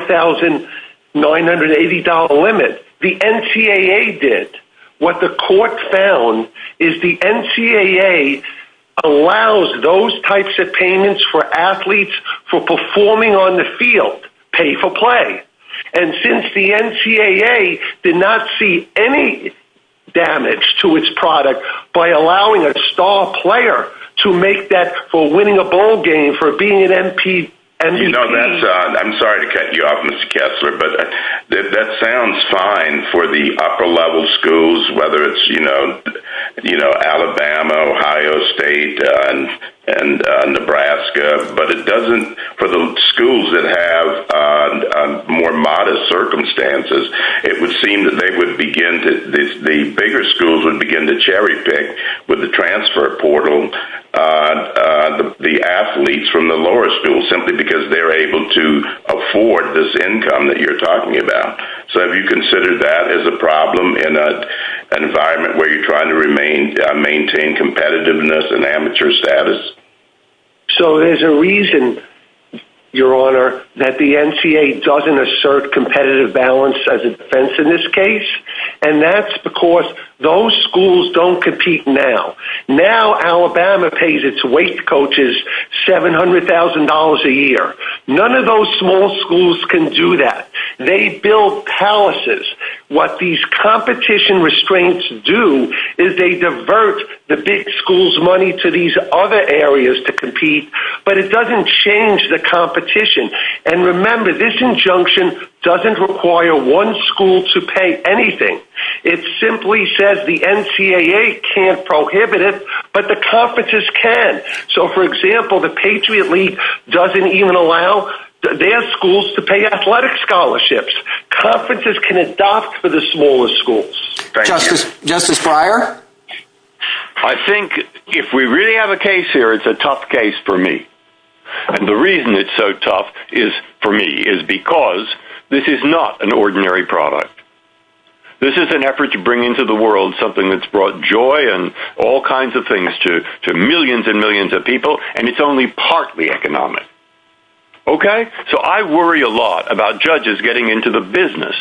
$5,980 limit. The NCAA did. What the court found is the NCAA allows those types of payments for athletes for performing on the field, pay for play. And since the NCAA did not see any damage to its product by allowing a star player to make that for winning a bowl game, for being an MVP. You know, I'm sorry to cut you off, Mr. Kessler, but that sounds fine for the upper level schools, whether it's, Alabama, Ohio State, and Nebraska, but it doesn't for the schools that have more modest circumstances. It would seem that they would begin to, the bigger schools would begin to cherry pick with the transfer portal the athletes from the lower schools simply because they're able to afford this income that you're talking about. So have you considered that as a problem in an environment where you're trying to maintain competitiveness and amateur status? So there's a reason, Your Honor, that the NCAA doesn't assert competitive balance as a defense in this case, and that's because those schools don't compete now. Now Alabama pays its weight coaches $700,000 a year. None of those small schools can do that. They build palaces. What these competition restraints do is they divert the big schools' money to these other areas to compete, but it doesn't change the competition. And remember, this injunction doesn't require one school to pay anything. It simply says the NCAA can't prohibit it, but the conferences can. So, for example, the Patriot League doesn't even allow their schools to pay athletic scholarships. Conferences can adopt for the smaller schools. Justice Breyer? I think if we really have a case here, it's a tough case for me. And the reason it's so tough is because this is not an ordinary product. This is an effort to bring into the world something that's brought joy and all kinds of things to millions and millions of people, and it's only partly economic. Okay? So I worry a lot about judges getting into the business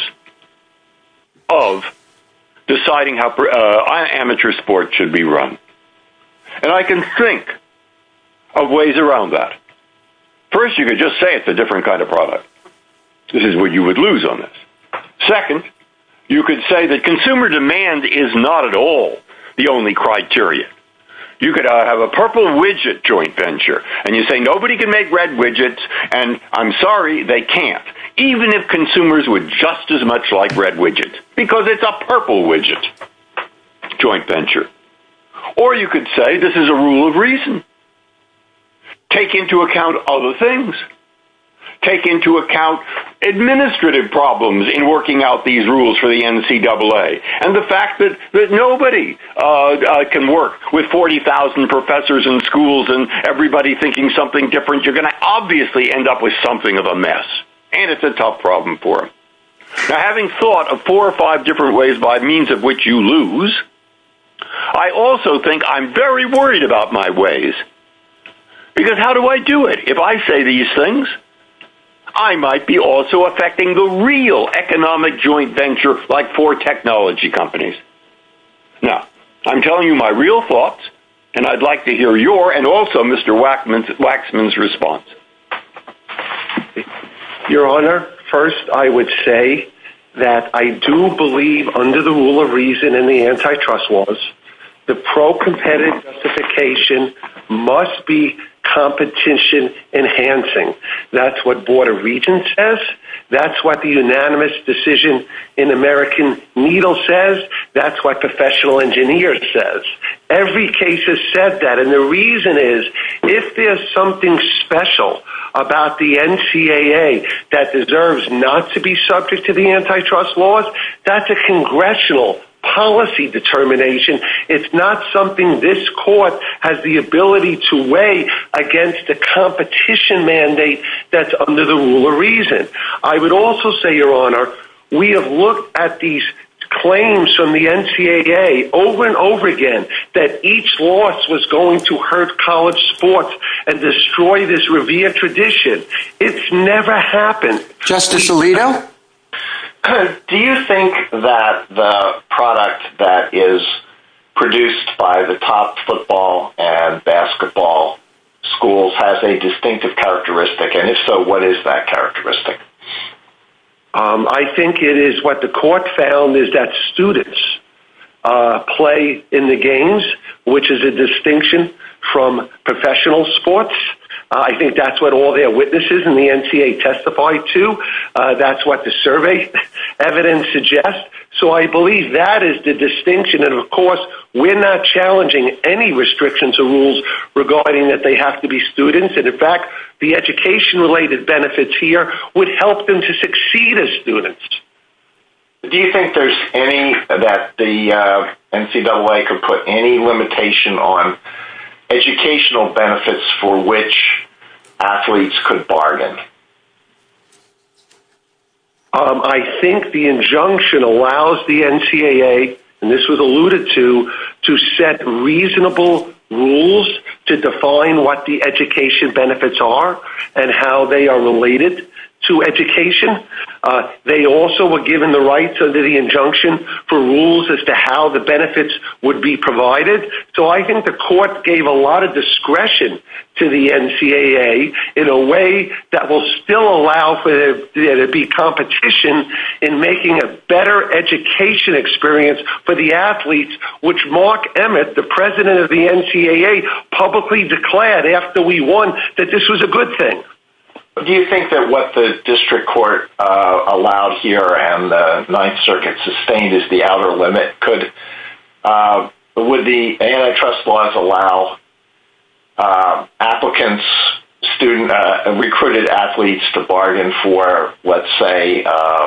of deciding how amateur sports should be run. And I can think of ways around that. First, you could just say it's a different kind of product. This is what you would lose on this. Second, you could say that consumer demand is not at all the only criteria. You could have a purple widget joint venture, and you say nobody can make red widgets, and I'm sorry, they can't, even if consumers would just as much like red widgets, because it's a purple widget joint venture. Or you could say this is a rule of reason. Take into account other things. Take into account administrative problems in working out these rules for the NCAA, and the fact that nobody can work with 40,000 professors in schools and everybody thinking something different. You're going to obviously end up with something of a mess, and it's a tough problem for them. Now, having thought of 4 or 5 different ways by means of which you lose, I also think I'm very worried about my ways, because how do I do it? If I say these things, I might be also affecting the real economic joint venture like 4 technology companies. Now, I'm telling you my real thoughts, and I'd like to hear your and also Mr. Waxman's response. Your Honor, first I would say that I do believe under the rule of reason in the antitrust laws, the pro-competitive justification must be competition enhancing. That's what Board of Regents says. That's what the unanimous decision in American Needle says. That's what Professional Engineers says. Every case has said that, and the reason is if there's something special about the NCAA that deserves not to be subject to the antitrust laws, that's a congressional policy determination. It's not something this court has the ability to weigh against the competition mandate that's under the rule of reason. I would also say, Your Honor, we have looked at these claims from the NCAA over and over again that each loss was going to hurt college sports and destroy this revered tradition. It's never happened. Justice Alito? Do you think that the product that is produced by the top football and basketball schools has a distinctive characteristic? And if so, what is that characteristic? I think it is what the court found is that students play in the games, which is a distinction from professional sports. I think that's what all their witnesses in the NCAA testified to. That's what the survey evidence suggests. So I believe that is the distinction. And, of course, we're not challenging any restrictions or rules regarding that they have to be students. And, in fact, the education-related benefits here would help them to succeed as students. Do you think there's any that the NCAA could put any limitation on educational benefits for which athletes could bargain? I think the injunction allows the NCAA, and this was alluded to set reasonable rules to define what the education benefits are and how they are related to education. They also were given the rights under the injunction for rules as to how the benefits would be provided. So I think the court gave a lot of discretion to the NCAA in a way that will still allow for there to be competition in making a better education experience for the athletes, which Mark Emmett, the president of the NCAA, publicly declared after we won that this was a good thing. Do you think that what the district court allowed here and the Ninth Circuit sustained is the outer limit? Would the antitrust laws allow applicants, recruited athletes to bargain for, let's say,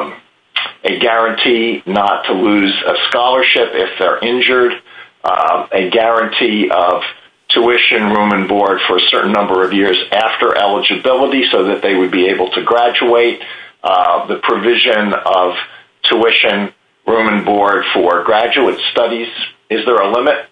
a guarantee not to lose a scholarship if they're injured, a guarantee of tuition, room and board for a certain number of years after eligibility so that they would be able to graduate, the provision of tuition, room and board for graduate studies? Is there a limit?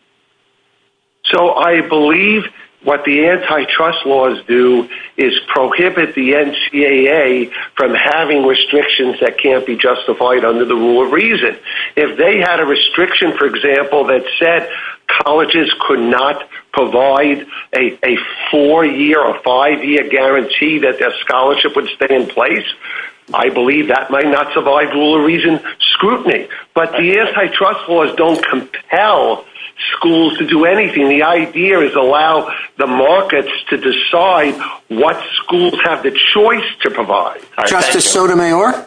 So I believe what the antitrust laws do is prohibit the NCAA from having restrictions that can't be justified under the rule of reason. If they had a restriction, for example, that said colleges could not provide a 4-year or 5-year guarantee that their scholarship would stay in place, I believe that might not survive rule of reason scrutiny. But the antitrust laws don't compel schools to do anything. The idea is allow the markets to decide what schools have the choice to provide. Justice Sotomayor?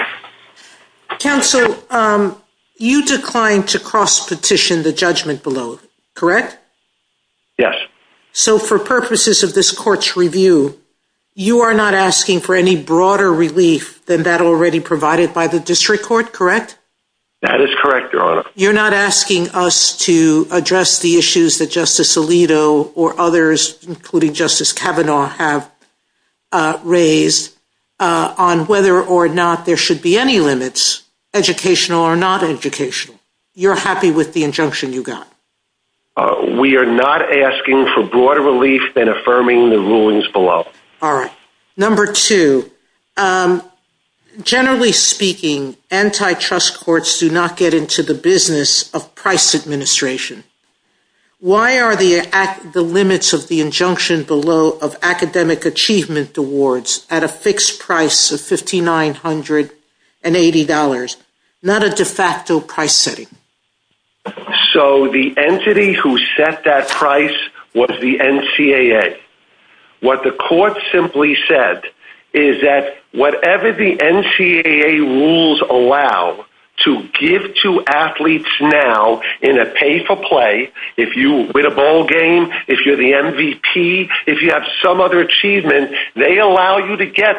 Counsel, you declined to cross-petition the judgment below, correct? Yes. So for purposes of this court's review, you are not asking for any broader relief than that already provided by the district court, correct? That is correct, Your Honor. You're not asking us to address the issues that Justice Alito or others, including Justice Kavanaugh, have raised on whether or not there should be any limits, educational or not educational. You're happy with the injunction you got? We are not asking for broader relief than affirming the rulings below. All right. Number two, generally speaking, antitrust courts do not get into the business of price administration. Why are the limits of the injunction below of academic achievement awards at a fixed price of $5,980, not a de facto price setting? So the entity who set that price was the NCAA. What the court simply said is that whatever the NCAA rules allow to give to athletes now in a pay-for-play, if you win a bowl game, if you're the MVP, if you have some other achievement, they allow you to get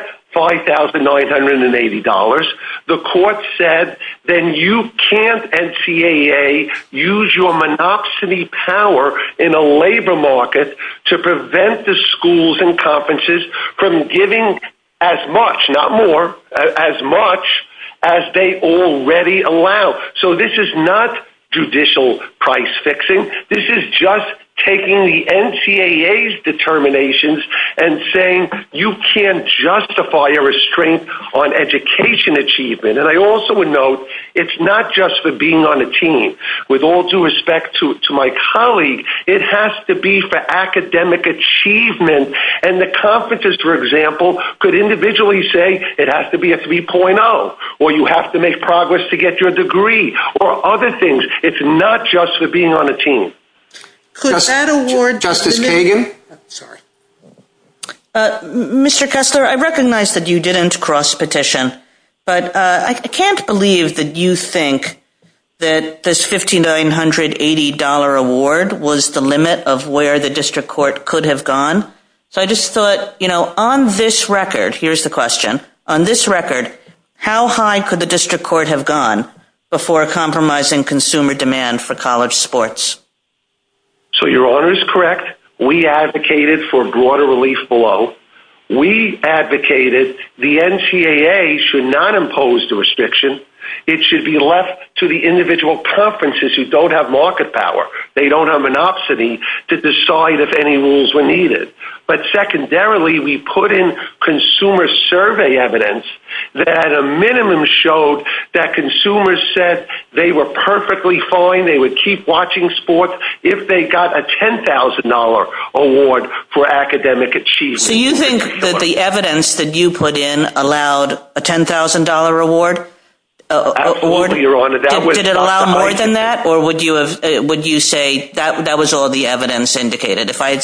$5,980. The court said, then you can't, NCAA, use your monopsony power in a labor market to prevent the schools and conferences from giving as much, not more, as much as they already allow. So this is not judicial price fixing. This is just taking the NCAA's determinations and saying you can't justify a restraint on education achievement. And I also would note it's not just for being on a team. With all due respect to my colleague, it has to be for academic achievement. And the conferences, for example, could individually say it has to be a 3.0, or you have to make progress to get your degree, or other things. It's not just for being on a team. Could that award... Justice Kagan? Sorry. Mr. Kessler, I recognize that you didn't cross-petition, but I can't believe that you think that this $5,980 award was the limit of where the district court could have gone. So I just thought, on this record, here's the question, on this record, how high could the district court have gone before compromising consumer demand for college sports? So Your Honor is correct. We advocated for broader relief below. We advocated the NCAA should not impose the restriction. It should be left to the individual conferences who don't have market power. They don't have monopsony to decide if any rules were needed. But secondarily, we put in consumer survey evidence that at a minimum showed that consumers said they were perfectly fine. They would keep watching sports if they got a $10,000 award for academic achievement. So you think that the evidence that you put in allowed a $10,000 award? Absolutely, Your Honor. Did it allow more than that, or would you say that was all the evidence indicated? If I had said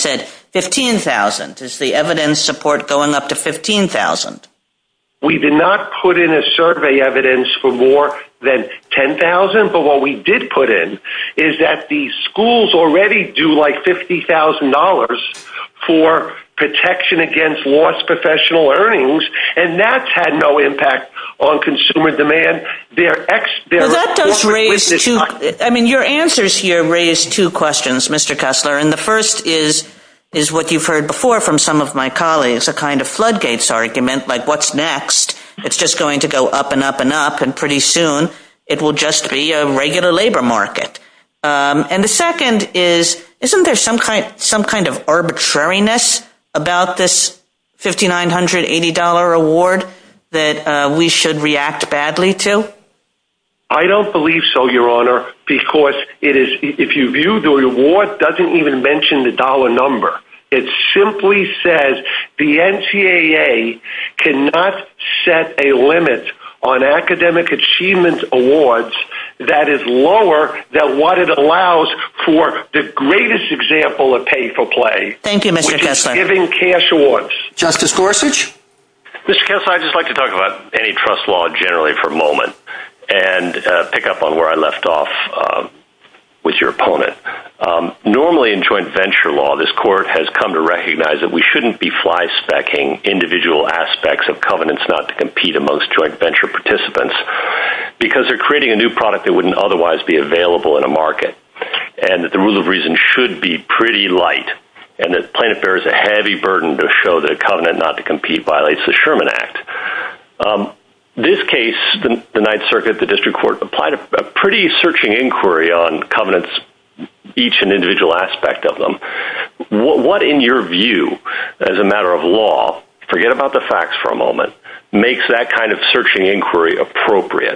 $15,000? Is the evidence support going up to $15,000? We did not put in a survey evidence for more than $10,000, but what we did put in is that the schools already do like $50,000 for protection against lost professional earnings, and that's had no impact on consumer demand. That does raise two. I mean, your answers here raise two questions, Mr. Kessler, and the first is what you've heard before from some of my colleagues, a kind of floodgates argument, like what's next? It's just going to go up and up and up, and pretty soon it will just be a regular labor market. And the second is, isn't there some kind of arbitrariness about this $5,980 award that we should react badly to? I don't believe so, Your Honor, because it is, if you view the award, doesn't even mention the dollar number. It simply says the NCAA cannot set a limit on academic achievement awards that is lower than what it allows for the greatest example of pay for play. Thank you, Mr. Kessler. Giving cash awards. Justice Gorsuch? Mr. Kessler, I'd just like to talk about antitrust law generally for a moment and pick up on where I left off with your opponent. Normally in joint venture law, this court has come to recognize that we shouldn't be fly-specking individual aspects of covenants not to compete amongst joint venture participants because they're creating a new product that wouldn't otherwise be available in a market, and that the rule of reason should be pretty light, and that plaintiff bears a heavy burden to show that a covenant not to compete violates the Sherman Act. This case, the Ninth Circuit, the district court, applied a pretty searching inquiry on covenants, each and individual aspect of them. What, in your view, as a matter of law, forget about the facts for a moment, makes that kind of searching inquiry appropriate?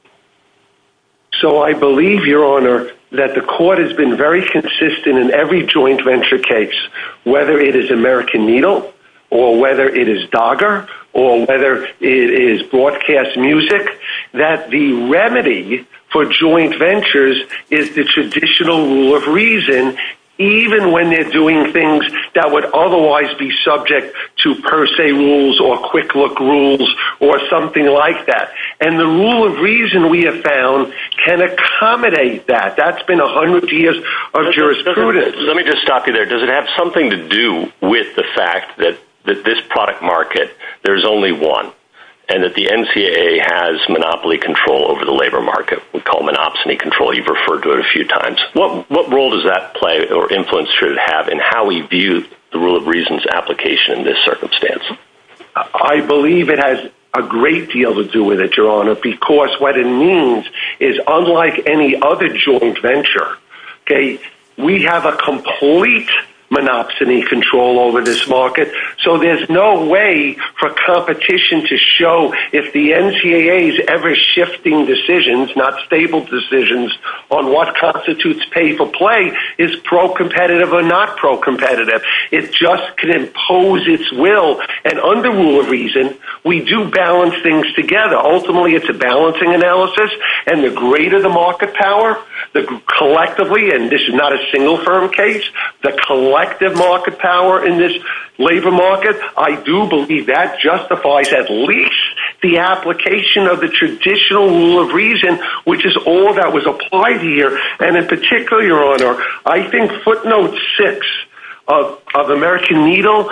So I believe, Your Honor, that the court has been very consistent in every joint venture case, whether it is American Needle or whether it is Dogger or whether it is broadcast music, that the remedy for joint ventures is the traditional rule of reason, even when they're doing things that would otherwise be subject to per se rules or quick look rules or something like that. And the rule of reason, we have found, can accommodate that. That's been 100 years of jurisprudence. Let me just stop you there. Does it have something to do with the fact that this product market, there's only one, and that the NCAA has monopoly control over the labor market? We call monopsony control. You've referred to it a few times. What role does that play or influence should it have in how we view the rule of reason's application in this circumstance? I believe it has a great deal to do with it, Your Honor, because what it means is, unlike any other joint venture, okay, we have a complete monopsony control over this market, so there's no way for competition to show if the NCAA's ever shifting decisions, not stable decisions, on what constitutes pay for play is pro-competitive or not pro-competitive. It just can impose its will, and under rule of reason, we do balance things together. Ultimately, it's a balancing analysis, and the greater the market power, collectively, and this is not a single firm case, the collective market power in this labor market, I do believe that justifies at least the application of the traditional rule of reason, which is all that was applied here. And in particular, Your Honor, I think footnote 6 of American Needle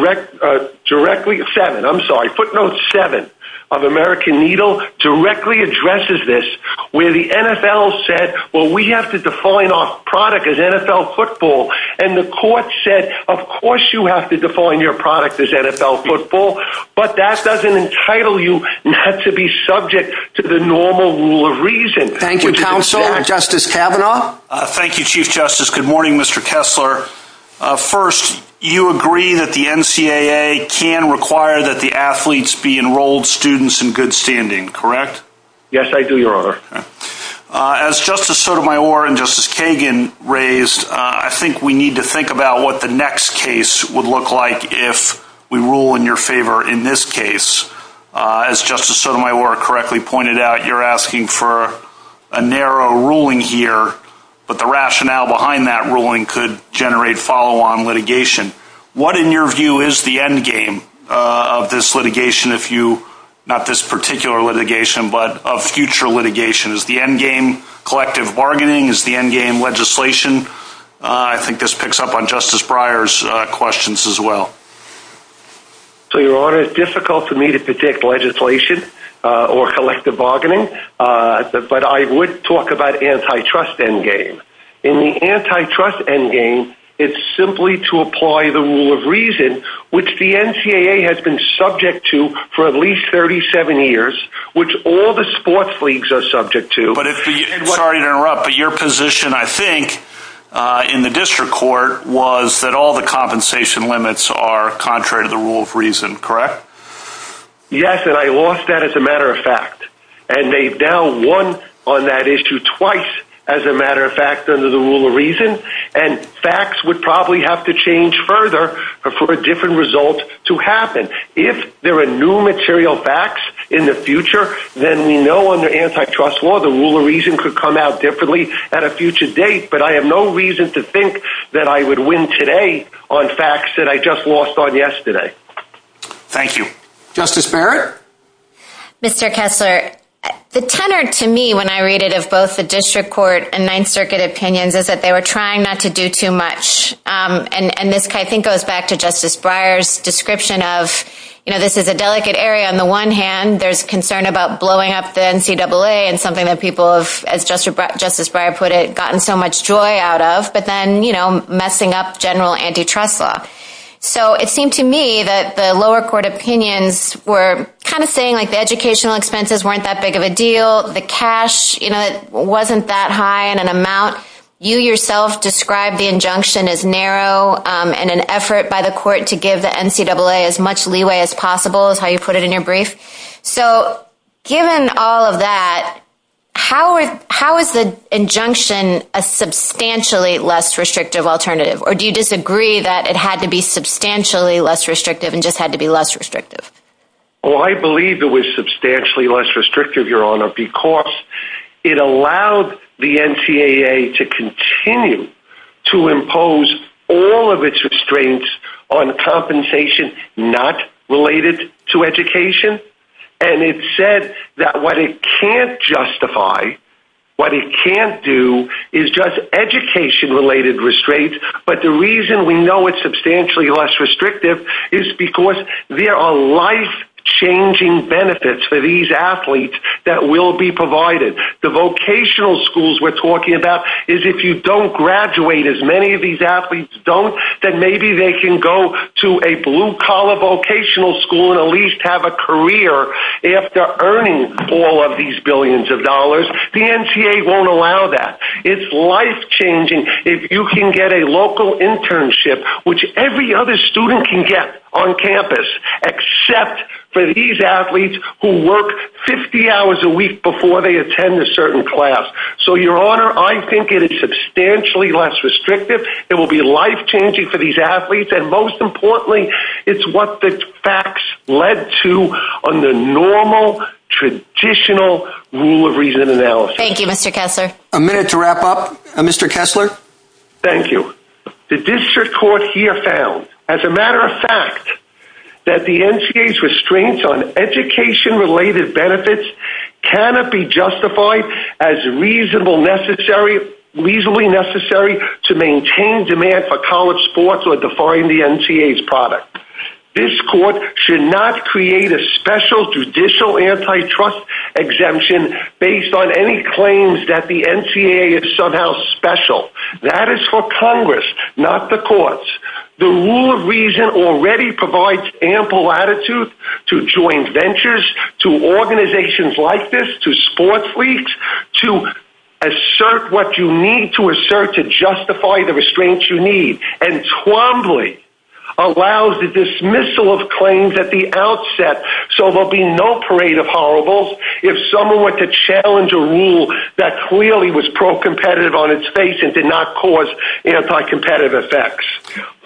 footnote 7 of American Needle directly addresses this, where the NFL said, well, we have to define our product as NFL football. And the court said, of course you have to define your product as NFL football, but that doesn't entitle you not to be subject to the normal rule of reason. Thank you, counsel. Justice Kavanaugh? Thank you, Chief Justice. Good morning, Mr. Kessler. First, you agree that the NCAA can require that the athletes be enrolled students in good standing, correct? Yes, I do, Your Honor. Okay. As Justice Sotomayor and Justice Kagan raised, I think we need to think about what the next case would look like if we rule in your favor in this case. As Justice Sotomayor correctly pointed out, you're asking for a narrow ruling here, but the rationale behind that ruling could generate follow-on litigation. what in your view is the end game of this litigation, not this particular litigation, but of future litigation? Is the end game collective bargaining? Is the end game legislation? I think this picks up on Justice Breyer's questions as well. So, Your Honor, it's difficult for me to predict legislation or collective bargaining, but I would talk about antitrust endgame. In the antitrust endgame, it's simply to apply the rule of reason, which the NCAA has been subject to for at least 37 years, which all the sports leagues are subject to. But sorry to interrupt, but your position, I think, in the district court was that all the compensation limits are contrary to the rule of reason, correct? Yes, and I lost that as a matter of fact. And they've now won on that issue twice, as a matter of fact, under the rule of reason. And facts would probably have to change further for a different result to happen. If there are new material facts in the future, then we know under antitrust law the rule of reason could come out differently at a future date. But I have no reason to think that I would win today on facts that I just lost on yesterday. Thank you. Justice Barrett? Mr. Kessler, the tenor to me when I read it of both the district court and Ninth Circuit opinions is that they were trying not to do too much. And this, I think, goes back to Justice Breyer's description of, this is a delicate area. On the one hand, there's concern about blowing up the NCAA and something that people have, as Justice Breyer put it, gotten so much joy out of, but then, messing up general antitrust law. So it seemed to me that the lower court opinions were kind of saying like the educational expenses weren't that big of a deal. The cash, it wasn't that high in an amount. You yourself described the injunction as narrow and an effort by the court to give the NCAA as much leeway as possible is how you put it in your brief. So given all of that, how is the injunction a substantially less restrictive alternative? Or do you disagree that it had to be substantially less restrictive and just had to be less restrictive? Well, I believe it was substantially less restrictive, Your Honor, because it allowed the NCAA to continue to impose all of its restraints on compensation not related to education. And it said that what it can't justify, what it can't do, is just education-related restraints. But the reason we know it's substantially less restrictive is because there are life-changing benefits for these athletes that will be provided. The vocational schools we're talking about is if you don't graduate, as many of these athletes don't, then maybe they can go to a blue-collar vocational school and at least have a career after earning all of these billions of dollars. The NCAA won't allow that. It's life-changing if you can get a local internship, which every other student can get on campus, except for these athletes who work 50 hours a week before they attend a certain class. So, Your Honor, I think it is substantially less restrictive. It will be life-changing for these athletes, and most importantly, it's what the facts led to on the normal, traditional rule of reason analysis. Thank you, Mr. Kessler. A minute to wrap up, Mr. Kessler. Thank you. The district court here found, as a matter of fact, that the NCAA's restraints on education-related benefits cannot be justified as reasonably necessary to maintain demand for college sports or define the NCAA's product. This court should not create a special judicial antitrust exemption based on any claims that the NCAA is somehow special. That is for Congress, not the courts. The rule of reason already provides ample latitude to joint ventures, to organizations like this, to sports leagues, to assert what you need to assert to justify the restraints you need. And Twombly allows the dismissal of claims at the outset, so there'll be no parade of horribles if someone were to challenge a rule that clearly was pro-competitive on its face and did not cause anti-competitive effects.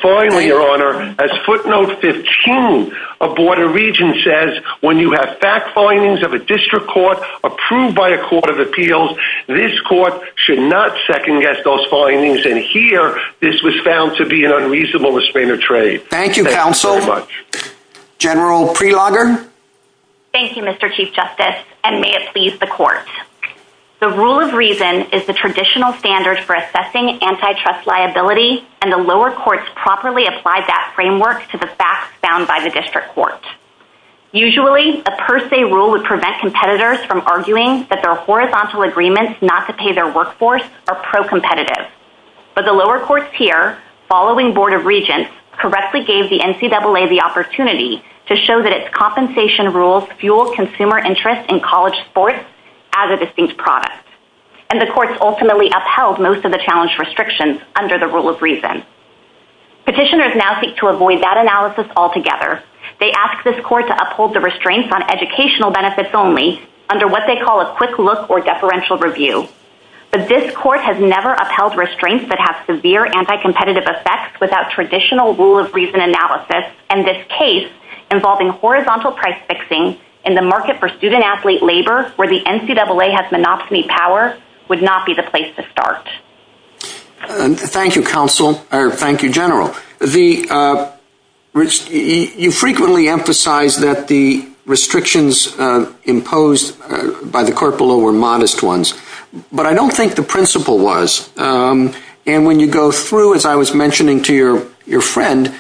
Finally, Your Honor, as footnote 15 of Board of Regents says, when you have fact findings of a district court approved by a court of appeals, this court should not second-guess those findings. And here, this was found to be an unreasonable restraint of trade. Thank you, counsel. Very much. General Prelogger. Thank you, Mr. Chief Justice, and may it please the court. The rule of reason is the traditional standard for assessing antitrust liability, and the lower courts properly applied that framework to the facts found by the district court. Usually, a per se rule would prevent competitors from arguing that their horizontal agreements not to pay their workforce are pro-competitive. But the lower courts here, following Board of Regents, correctly gave the NCAA the opportunity to show that its compensation rules fuel consumer interest in college sports as a distinct product. And the courts ultimately upheld most of the challenged restrictions under the rule of reason. Petitioners now seek to avoid that analysis altogether. They ask this court to uphold the restraints on educational benefits only under what they call a quick look or deferential review. But this court has never upheld restraints that have severe anti-competitive effects without traditional rule of reason analysis, and this case involving horizontal price fixing in the market for student-athlete labor, where the NCAA has monopsony power, would not be the place to start. Thank you, counsel, or thank you, General. You frequently emphasize that the restrictions imposed by the court below were modest ones, but I don't think the principle was. And when you go through, as I was mentioning to your friend,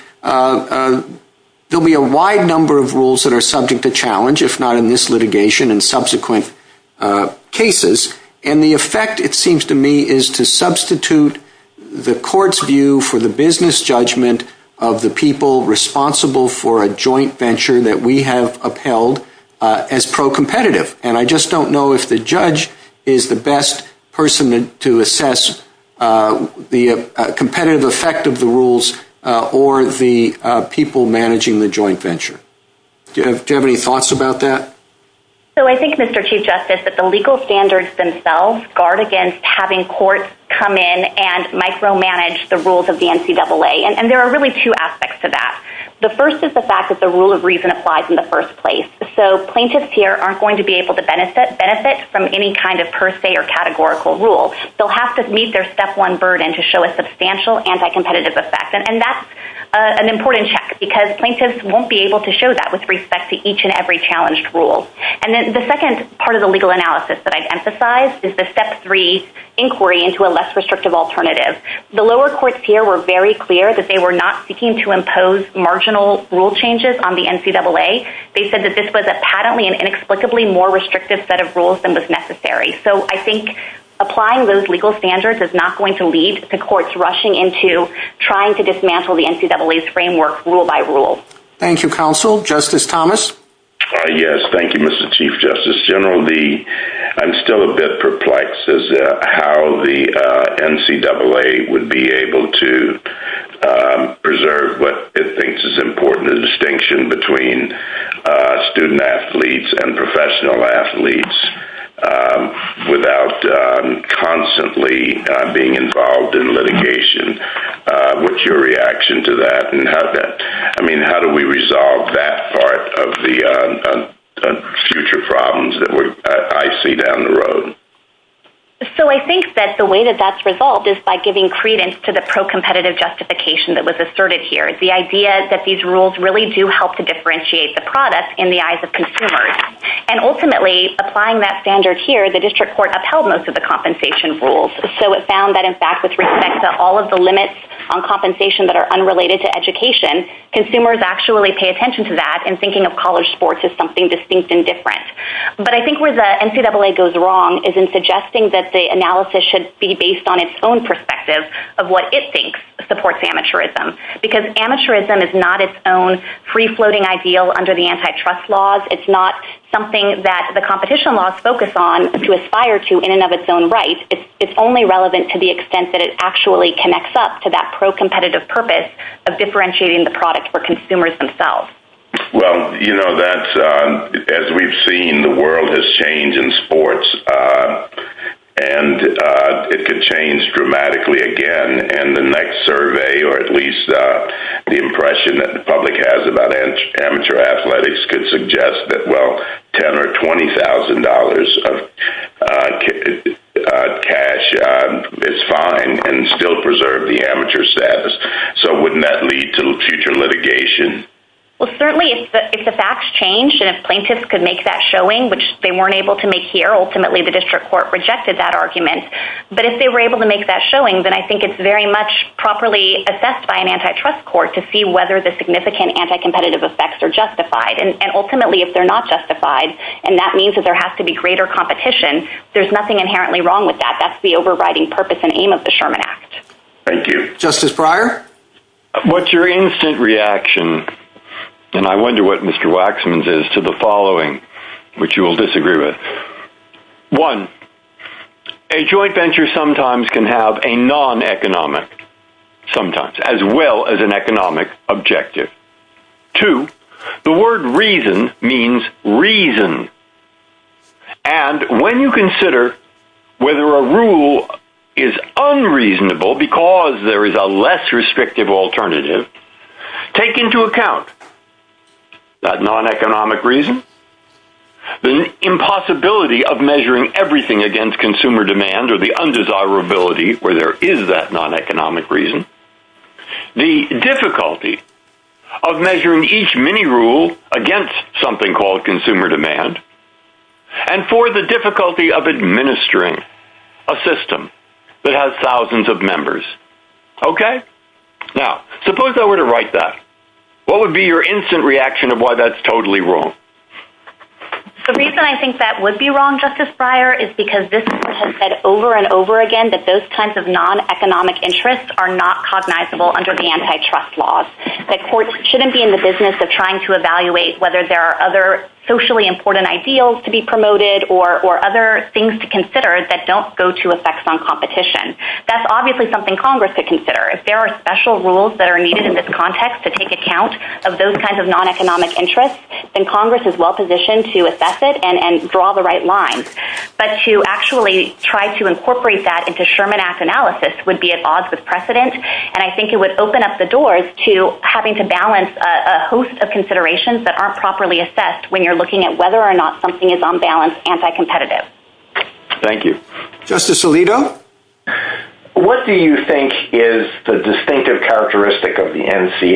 there'll be a wide number of rules that are subject to challenge, if not in this litigation and subsequent cases. And the effect, it seems to me, is to substitute the court's view for the business judgment of the people responsible for a joint venture that we have upheld as pro-competitive. And I just don't know if the judge is the best person to assess the competitive effect of the rules or the people managing the joint venture. Do you have any thoughts about that? So I think, Mr. Chief Justice, that the legal standards themselves guard against having courts come in and micromanage the rules of the NCAA. And there are really two aspects to that. The first is the fact that the rule of reason applies in the first place. So plaintiffs here aren't going to be able to benefit from any kind of per se or categorical rule. They'll have to meet their step one burden to show a substantial anti-competitive effect. And that's an important check, because plaintiffs won't be able to show that with respect to each and every challenged rule. And then the second part of the legal analysis that I'd emphasize is the step three inquiry into a less restrictive alternative. The lower courts here were very clear that they were not seeking to impose marginal rule changes on the NCAA. They said that this was a patently and inexplicably more restrictive set of rules than was necessary. So I think applying those legal standards is not going to lead to courts rushing into trying to dismantle the NCAA's framework rule by rule. Thank you, counsel. Justice Thomas? Yes, thank you, Mr. Chief Justice. General, I'm still a bit perplexed as to how the NCAA would be able to preserve what it thinks is important, the distinction between student athletes and professional athletes without constantly being involved in litigation. What's your reaction to that, and how do we resolve that part of the future problems that I see down the road? So I think that the way that that's resolved is by giving credence to the pro-competitive justification that was asserted here. The idea that these rules really do help to differentiate the product in the eyes of consumers. And ultimately, applying that standard here, the district court upheld most of the compensation rules. So it found that, in fact, with respect to all of the limits on compensation that are unrelated to education, consumers actually pay attention to that and thinking of college sports as something distinct and different. But I think where the NCAA goes wrong is in suggesting that the analysis should be based on its own perspective of what it thinks supports amateurism, because amateurism is not its own free-floating ideal under the antitrust laws. It's not something that the competition laws focus on to aspire to in and of its own right. It's only relevant to the extent that it actually connects up to that pro-competitive purpose of differentiating the product for consumers themselves. Well, that's, as we've seen, the world has changed in sports. and it could change dramatically again. And the next survey, or at least the impression that the public has about amateur athletics, could suggest that, well, $10,000 or $20,000 of cash is fine and still preserve the amateur status. So wouldn't that lead to future litigation? Well, certainly if the facts changed and if plaintiffs could make that showing, which they weren't able to make here, ultimately the district court rejected that argument. But if they were able to make that showing, then I think it's very much properly assessed by an antitrust court to see whether the significant anti-competitive effects are justified. And ultimately, if they're not justified, and that means that there has to be greater competition, there's nothing inherently wrong with that. That's the overriding purpose and aim of the Sherman Act. Thank you. Justice Breyer? What's your instant reaction? And I wonder what Mr. Waxman's is to the following, which you will disagree with. One, a joint venture sometimes can have a non-economic, sometimes, as well as an economic objective. Two, the word reason means reason. And when you consider whether a rule is unreasonable because there is a less restrictive alternative, take into account that non-economic reason, the impossibility of measuring everything against consumer demand or the undesirability where there is that non-economic reason, the difficulty of measuring each mini-rule against something called consumer demand, and for the difficulty of administering a system that has thousands of members. Okay? Now, suppose I were to write that. What would be your instant reaction of why that's totally wrong? The reason I think that would be wrong, Justice Breyer, is because this court has said over and over again that those kinds of non-economic interests are not cognizable under the antitrust laws. That courts shouldn't be in the business of trying to evaluate whether there are other socially important ideals to be promoted or other things to consider that don't go to effects on competition. That's obviously something Congress could consider. If there are special rules that are needed in this context to take account of those kinds of non-economic interests, then Congress is well positioned to assess it and draw the right lines. But to actually try to incorporate that into Sherman Act analysis would be at odds with precedent, and I think it would open up the doors to having to balance a host of considerations that aren't properly assessed when you're looking at whether or not something is on balance anti-competitive. Thank you. Justice Alito? What do you think is the distinctive characteristic of the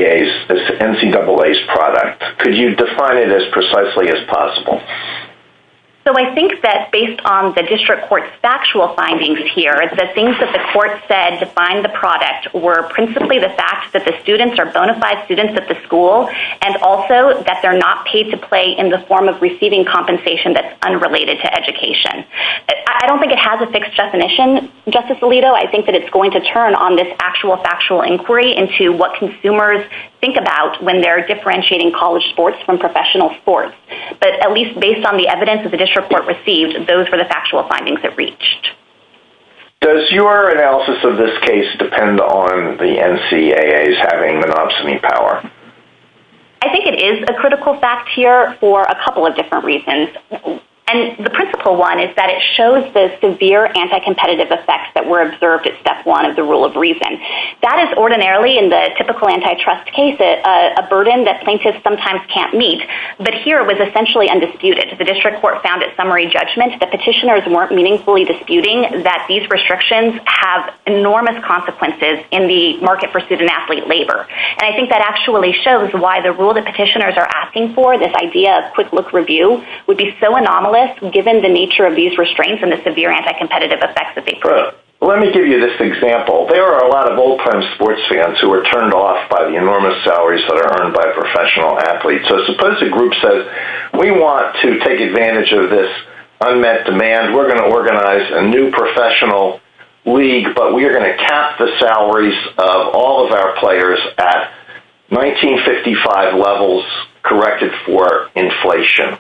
NCAA's product? Could you define it as precisely as possible? So I think that based on the district court's factual findings here, the things that the court said defined the product were principally the fact that the students are bona fide students at the school, and also that they're not paid to play in the form of receiving compensation that's unrelated to education. I don't think it has a fixed definition, Justice Alito. I think that it's going to turn on this actual factual inquiry into what consumers think about when they're differentiating college sports from professional sports. But at least based on the evidence that the district court received, those were the factual findings it reached. Does your analysis of this case depend on the NCAA's having monopsony power? I think it is a critical fact here for a couple of different reasons. And the principal one is that it shows the severe anti-competitive effects that were observed at step one of the rule of reason. That is ordinarily, in the typical antitrust case, a burden that plaintiffs sometimes can't meet. But here it was essentially undisputed. The district court found at summary judgment that petitioners weren't meaningfully disputing that these restrictions have enormous consequences in the market for student-athlete labor. And I think that actually shows why the rule that petitioners are asking for, this idea of quick-look review, would be so anomalous given the nature of these restraints and the severe anti-competitive effects that they produce. Let me give you this example. There are a lot of old-time sports fans who are turned off by the enormous salaries that are earned by professional athletes. So suppose a group says, we want to take advantage of this unmet demand. We're going to organize a new professional league, but we are going to cap the salaries of all of our players at 1955 levels corrected for inflation.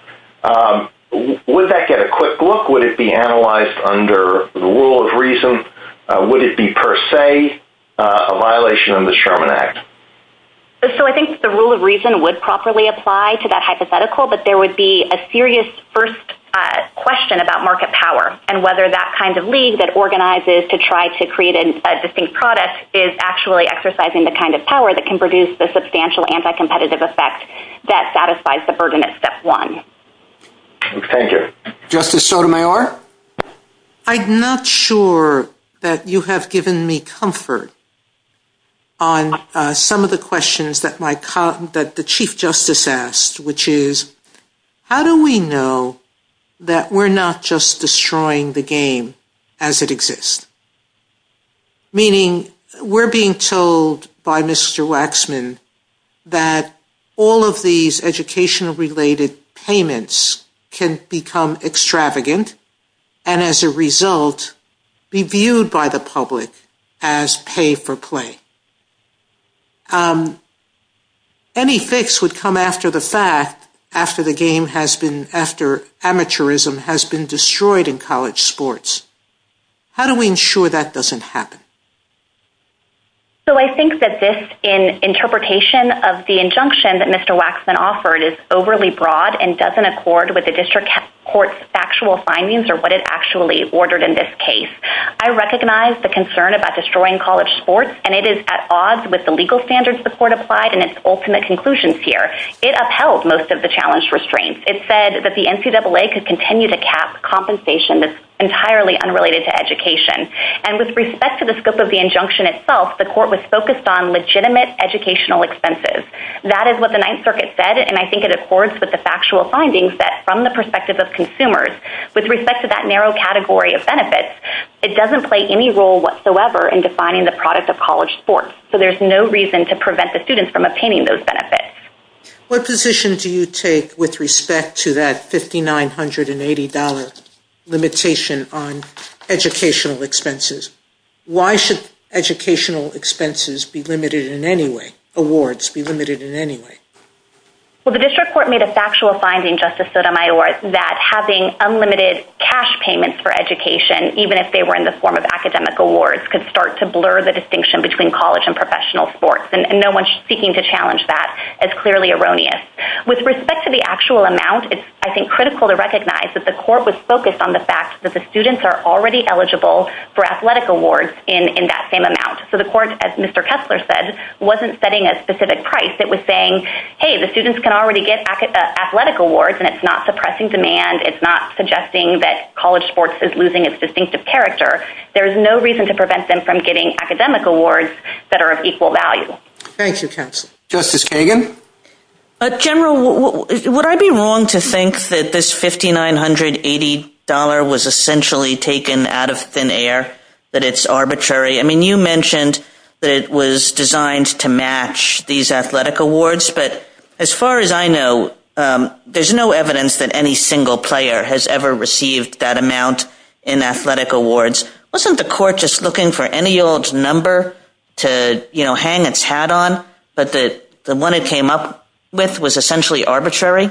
Would that get a quick look? Would it be analyzed under the rule of reason? Would it be per se a violation of the Sherman Act? So I think the rule of reason would properly apply to that hypothetical, but there would be a serious first question about market power and whether that kind of league that organizes to try to create a distinct product is actually exercising the kind of power that can produce the substantial anti-competitive effect that satisfies the burden at step one. Thank you. Justice Sotomayor? I'm not sure that you have given me comfort on some of the questions that that the Chief Justice asked, which is, how do we know that we're not just destroying the game as it exists? Meaning, we're being told by Mr. Waxman that all of these educational-related payments can become extravagant and as a result be viewed by the public as pay for play. Any fix would come after the fact, after the game after amateurism has been destroyed in college sports. How do we ensure that doesn't happen? So I think that this interpretation of the injunction that Mr. Waxman offered is overly broad and doesn't accord with the district court's factual findings or what it actually ordered in this case. I recognize the concern about destroying college sports, and it is at odds with the legal standards the court applied and its ultimate conclusions here. It upheld most of the challenged restraints. It said that the NCAA could continue to cap compensation that's entirely unrelated to education. And with respect to the scope of the injunction itself, the court was focused on legitimate educational expenses. That is what the Ninth Circuit said, and I think it accords with the factual findings that from the perspective of consumers, with respect to that narrow category of benefits, it doesn't play any role whatsoever in defining the product of college sports. So there's no reason to prevent the students from obtaining those benefits. What position do you take with respect to that $5,980 limitation on educational expenses? Why should educational expenses be limited in any way, awards be limited in any way? Well, the district court made a factual finding, Justice Sotomayor, that having unlimited cash payments for education, even if they were in the form of academic awards, could start to blur the distinction between college and professional sports, and no one's seeking to challenge that as clearly erroneous. With respect to the actual amount, it's, I think, critical to recognize that the court was focused on the fact that the students are already eligible for athletic awards in that same amount. So the court, as Mr. Kessler said, wasn't setting a specific price. It was saying, hey, the students can already get athletic awards, and it's not suppressing demand. It's not suggesting that college sports is losing its distinctive character. There's no reason to prevent them from getting academic awards that are of equal value. Thank you, counsel. Justice Kagan? General, would I be wrong to think that this $5,980 was essentially taken out of thin air, that it's arbitrary? I mean, you mentioned that it was designed to match these athletic awards, but as far as I know, there's no evidence that any single player has ever received that amount in athletic awards. Wasn't the court just looking for any old number to, hang its hat on, but the one it came up with was essentially arbitrary?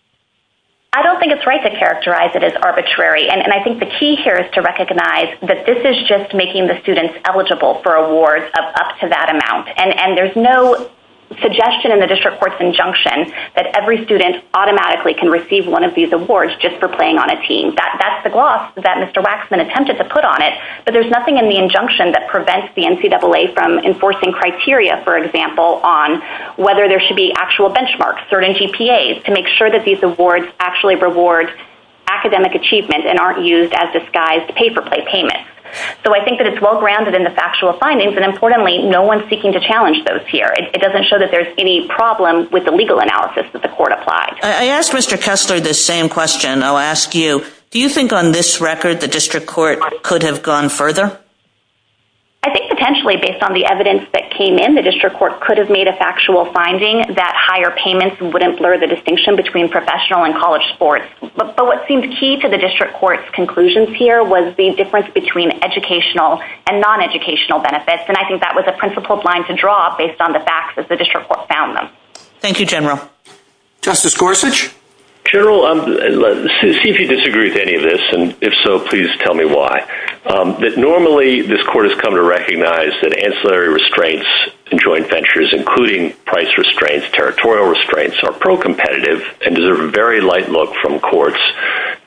I don't think it's right to characterize it as arbitrary, and I think the key here is to recognize that this is just making the students eligible for awards of up to that amount, and there's no suggestion in the district court's injunction that every student automatically can receive one of these awards just for playing on a team. That's the gloss that Mr. Waxman attempted to put on it, but there's nothing in the injunction that prevents the NCAA from enforcing criteria, for example, on whether there should be actual benchmarks, certain GPAs, to make sure that these awards actually reward academic achievement and aren't used as disguised pay-for-play payments. So I think that it's well-grounded in the factual findings, and importantly, no one's seeking to challenge those here. It doesn't show that there's any problem with the legal analysis that the court applied. I asked Mr. Kessler this same question. I'll ask you, do you think on this record the district court could have gone further? I think potentially, based on the evidence that came in, the district court could have made a factual finding that higher payments wouldn't blur the distinction between professional and college sports. But what seemed key to the district court's conclusions here was the difference between educational and non-educational benefits, and I think that was a principled line to draw based on the facts as the district court found them. Thank you, General. Justice Gorsuch? General, see if you disagree with any of this, and if so, please tell me why. That normally this court has come to recognize that ancillary restraints in joint ventures, including price restraints, territorial restraints, are pro-competitive and deserve a very light look from courts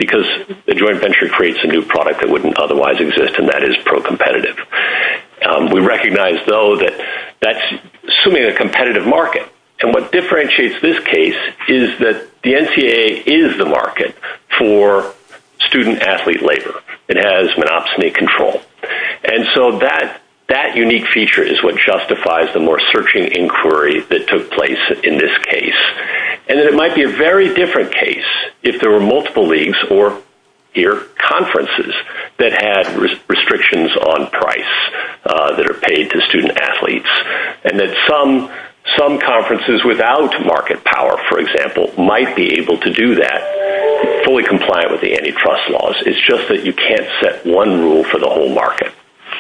because the joint venture creates a new product that wouldn't otherwise exist, and that is pro-competitive. We recognize, though, that that's assuming a competitive market. And what differentiates this case is that the NCAA is the market for student-athlete labor. It has monopsony control. And so that unique feature is what justifies the more searching inquiry that took place in this case. And that it might be a very different case if there were multiple leagues or here conferences that had restrictions on price that are paid to student athletes, and that some conferences without market power, for example, might be able to do that fully compliant with the antitrust laws. It's just that you can't set one rule for the whole market.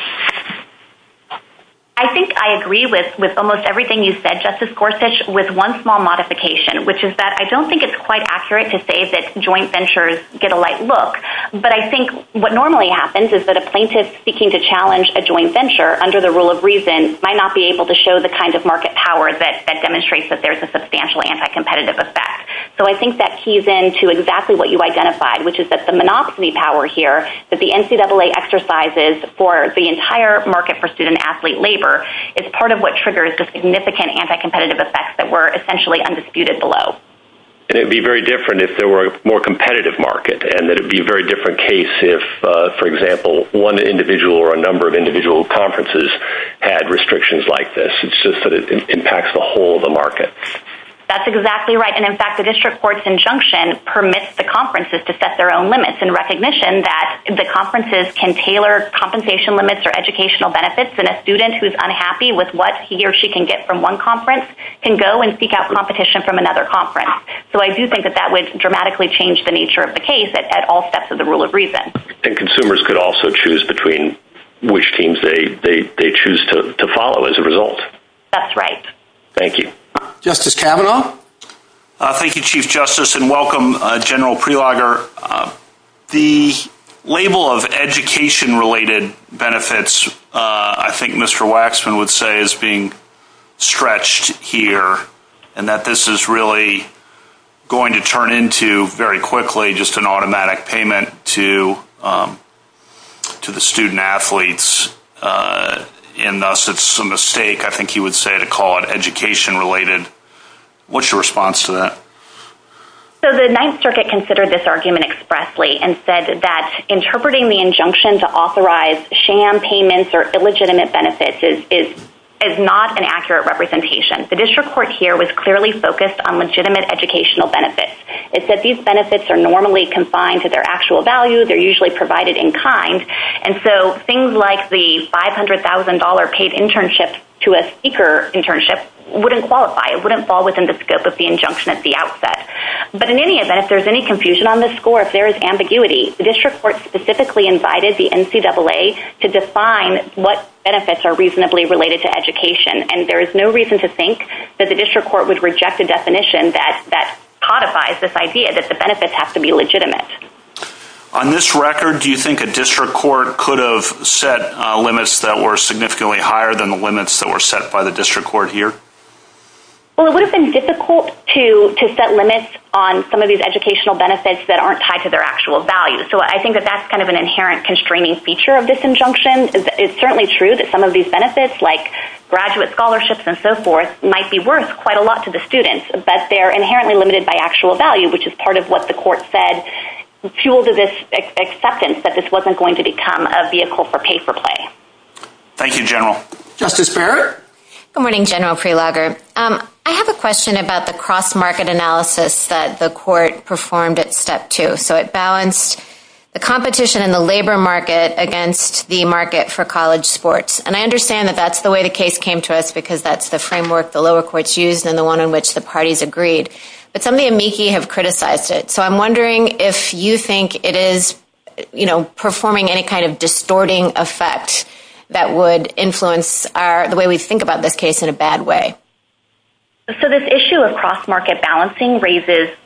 I think I agree with almost everything you said, Justice Gorsuch, with one small modification, which is that I don't think it's quite accurate to say that joint ventures get a light look. But I think what normally happens is that a plaintiff seeking to challenge a joint venture under the rule of reason might not be able to show the kind of market power that demonstrates that there's a substantial anti-competitive effect. So I think that keys into exactly what you identified, which is that the monopsony power here that the NCAA exercises for the entire market for student-athlete labor is part of what triggers the significant anti-competitive effects that were essentially undisputed below. And it would be very different if there were a more competitive market, and that it would be a very different case if, for example, one individual or a number of individual conferences had restrictions like this. It's just that it impacts the whole of the market. That's exactly right. And in fact, the district court's injunction permits the conferences to set their own limits in recognition that the conferences can tailor compensation limits or educational benefits, and a student who's unhappy with what he or she can get from one conference can go and seek out competition from another conference. So I do think that would dramatically change the nature of the case at all steps of the rule of reason. And consumers could also choose between which teams they choose to follow as a result. That's right. Thank you. Justice Kavanaugh? Thank you, Chief Justice, and welcome, General Prelogger. The label of education-related benefits, I think Mr. Waxman would say, is being stretched here, and that this is really going to turn into, very quickly, just an automatic payment to the student-athletes, and thus it's a mistake, I think he would say, to call it education-related. What's your response to that? So the Ninth Circuit considered this argument expressly and said that interpreting the injunction to authorize sham payments or illegitimate benefits is not an accurate representation. The district court here was clearly focused on legitimate educational benefits. It said these benefits are normally confined to their actual value. They're usually provided in kind. And so things like the $500,000 paid internship to a speaker internship wouldn't qualify. It wouldn't fall within the scope of the injunction at the outset. But in any event, if there's any confusion on this score, if there is ambiguity, the district court specifically invited the NCAA to define what benefits are reasonably related to education. And there is no reason to think that the district court would reject a definition that codifies this idea that the benefits have to be legitimate. On this record, do you think a district court could have set limits that were significantly higher than the limits that were set by the district court here? Well, it would have been difficult to set limits on some of these educational benefits that aren't tied to their actual value. So I think that's kind of an inherent constraining feature of this injunction. It's certainly true that some of these benefits, like graduate scholarships and so forth, might be worth quite a lot to the students, but they're inherently limited by actual value, which is part of what the court said fueled this acceptance that this wasn't going to become a vehicle for pay-for-play. Thank you, General. Justice Barrett? Good morning, General Prelogger. I have a question about the cross-market analysis that the court performed at Step 2. So it balanced the competition in the labor market against the market for college sports. And I understand that that's the way the case came to us because that's the framework the lower courts used and the one in which the parties agreed. But some of the amici have criticized it. So I'm wondering if you think it is, performing any kind of distorting effect that would influence the way we think about this case in a bad way. So this issue of cross-market balancing raises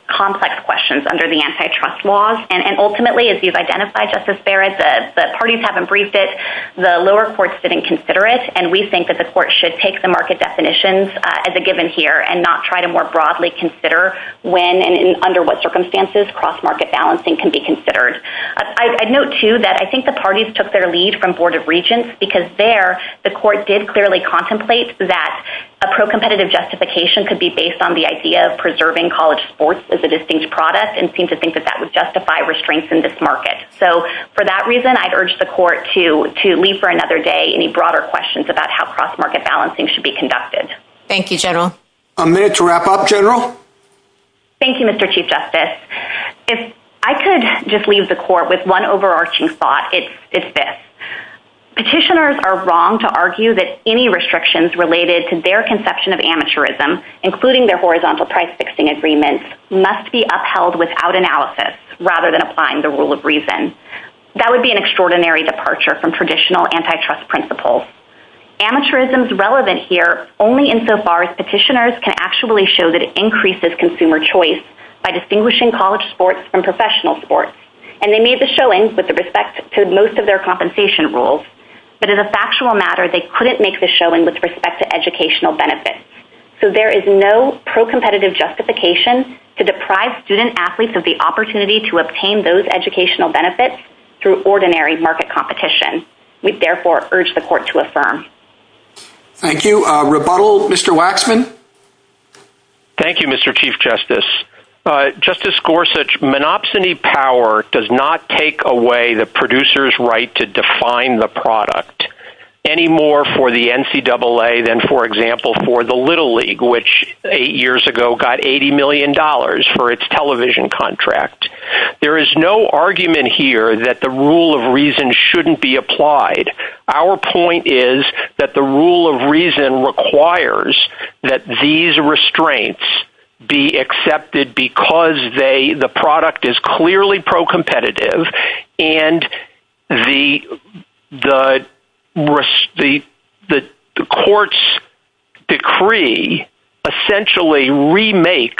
complex questions under the antitrust laws. And ultimately, as you've identified, Justice Barrett, the parties haven't briefed it. The lower courts didn't consider it. And we think that the court should take the market definitions as a given here and not try to more broadly consider when and under what circumstances cross-market balancing can be considered. I'd note, too, that I think the parties took their lead from Board of Regents because there the court did clearly contemplate that a pro-competitive justification could be based on the idea of preserving college sports as a distinct product and seemed to think that that would justify restraints in this market. So for that reason, I'd urge the court to leave for another day any broader questions about how cross-market balancing should be conducted. Thank you, General. A minute to wrap up, General. Thank you, Mr. Chief Justice. If I could just leave the court with one overarching thought, it's this. Petitioners are wrong to argue that any restrictions related to their conception of amateurism, including their horizontal price-fixing agreements, must be upheld without analysis rather than applying the rule of reason. That would be an extraordinary departure from traditional antitrust principles. Amateurism is relevant here only insofar as petitioners can actually show that it increases consumer choice by distinguishing college sports from professional sports. And they made the showing with respect to most of their compensation rules. But as a factual matter, they couldn't make the showing with respect to educational benefits. So there is no pro-competitive justification to deprive student athletes of the opportunity to obtain those educational benefits through ordinary market competition. We therefore urge the court to affirm. Thank you. Rebuttal, Mr. Waxman? Thank you, Mr. Chief Justice. Justice Gorsuch, monopsony power does not take away the producer's right to define the product any more for the NCAA than, for example, for the Little League, which 8 years ago got $80 million for its television contract. There is no argument here that the rule of reason shouldn't be applied. Our point is that the rule of reason requires that these restraints be accepted because the product is clearly pro-competitive and the court's decree essentially remakes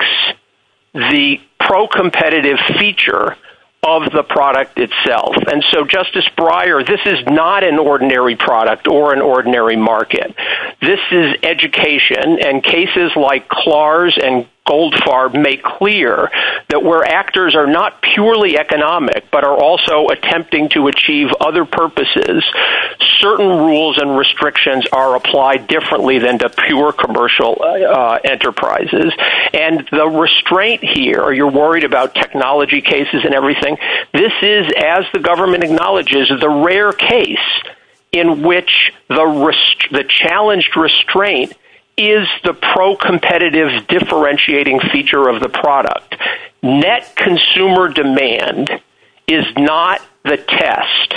the pro-competitive feature of the product itself. And so, Justice Breyer, this is not an ordinary product or an ordinary market. This is education, and cases like Clar's and Goldfarb make clear that where actors are not purely economic but are also attempting to achieve other purposes, certain rules and restrictions are applied differently than to pure commercial enterprises. And the restraint here, you're worried about technology cases and everything, this is, as the government acknowledges, the rare case in which the challenged restraint is the pro-competitive differentiating feature of the product. Net consumer demand is not the test.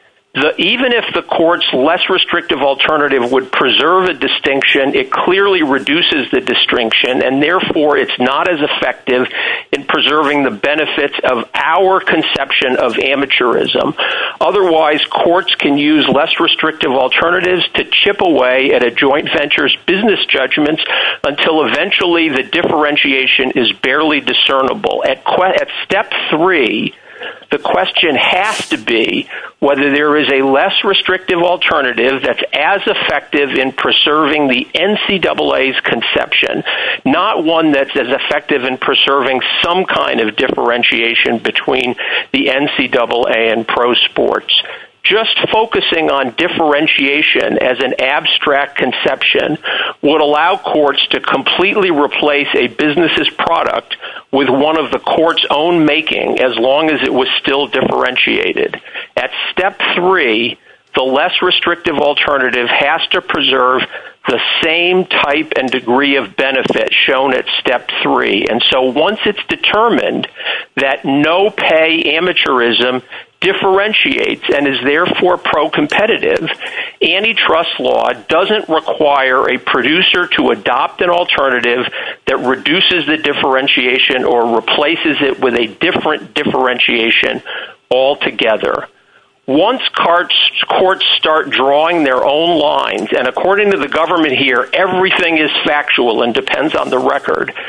Even if the court's less restrictive alternative would preserve a distinction, it clearly reduces the distinction, and therefore it's not as effective in preserving the benefits of our conception of amateurism. Otherwise, courts can use less restrictive alternatives to chip away at a joint venture's business judgments until eventually the differentiation is barely discernible. At step 3, the question has to be whether there is a less restrictive alternative that's as effective in preserving the NCAA's conception, not one that's as effective in preserving some kind of differentiation between the NCAA and pro sports. Just focusing on differentiation as an abstract conception would allow courts to completely replace a business's product with one of the court's own making as long as it was still differentiated. At step 3, the less restrictive alternative has to preserve the same type and degree of benefit shown at step 3. And so once it's determined that no pay amateurism differentiates and is therefore pro-competitive, antitrust law doesn't require a producer to adopt an alternative that reduces the differentiation or replaces it with a different differentiation altogether. Once courts start drawing their own lines, and according to the government here, everything is factual and depends on the record,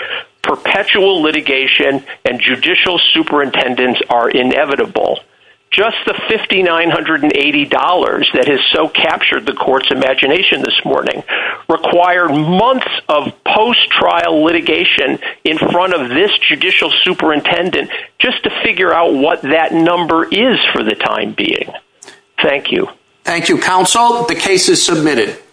perpetual litigation and judicial superintendents are inevitable. Just the $5,980 that has so captured the court's imagination this morning required months of post-trial litigation in front of this judicial superintendent just to figure out what that number is for the time being. Thank you. Thank you, counsel. The case is submitted.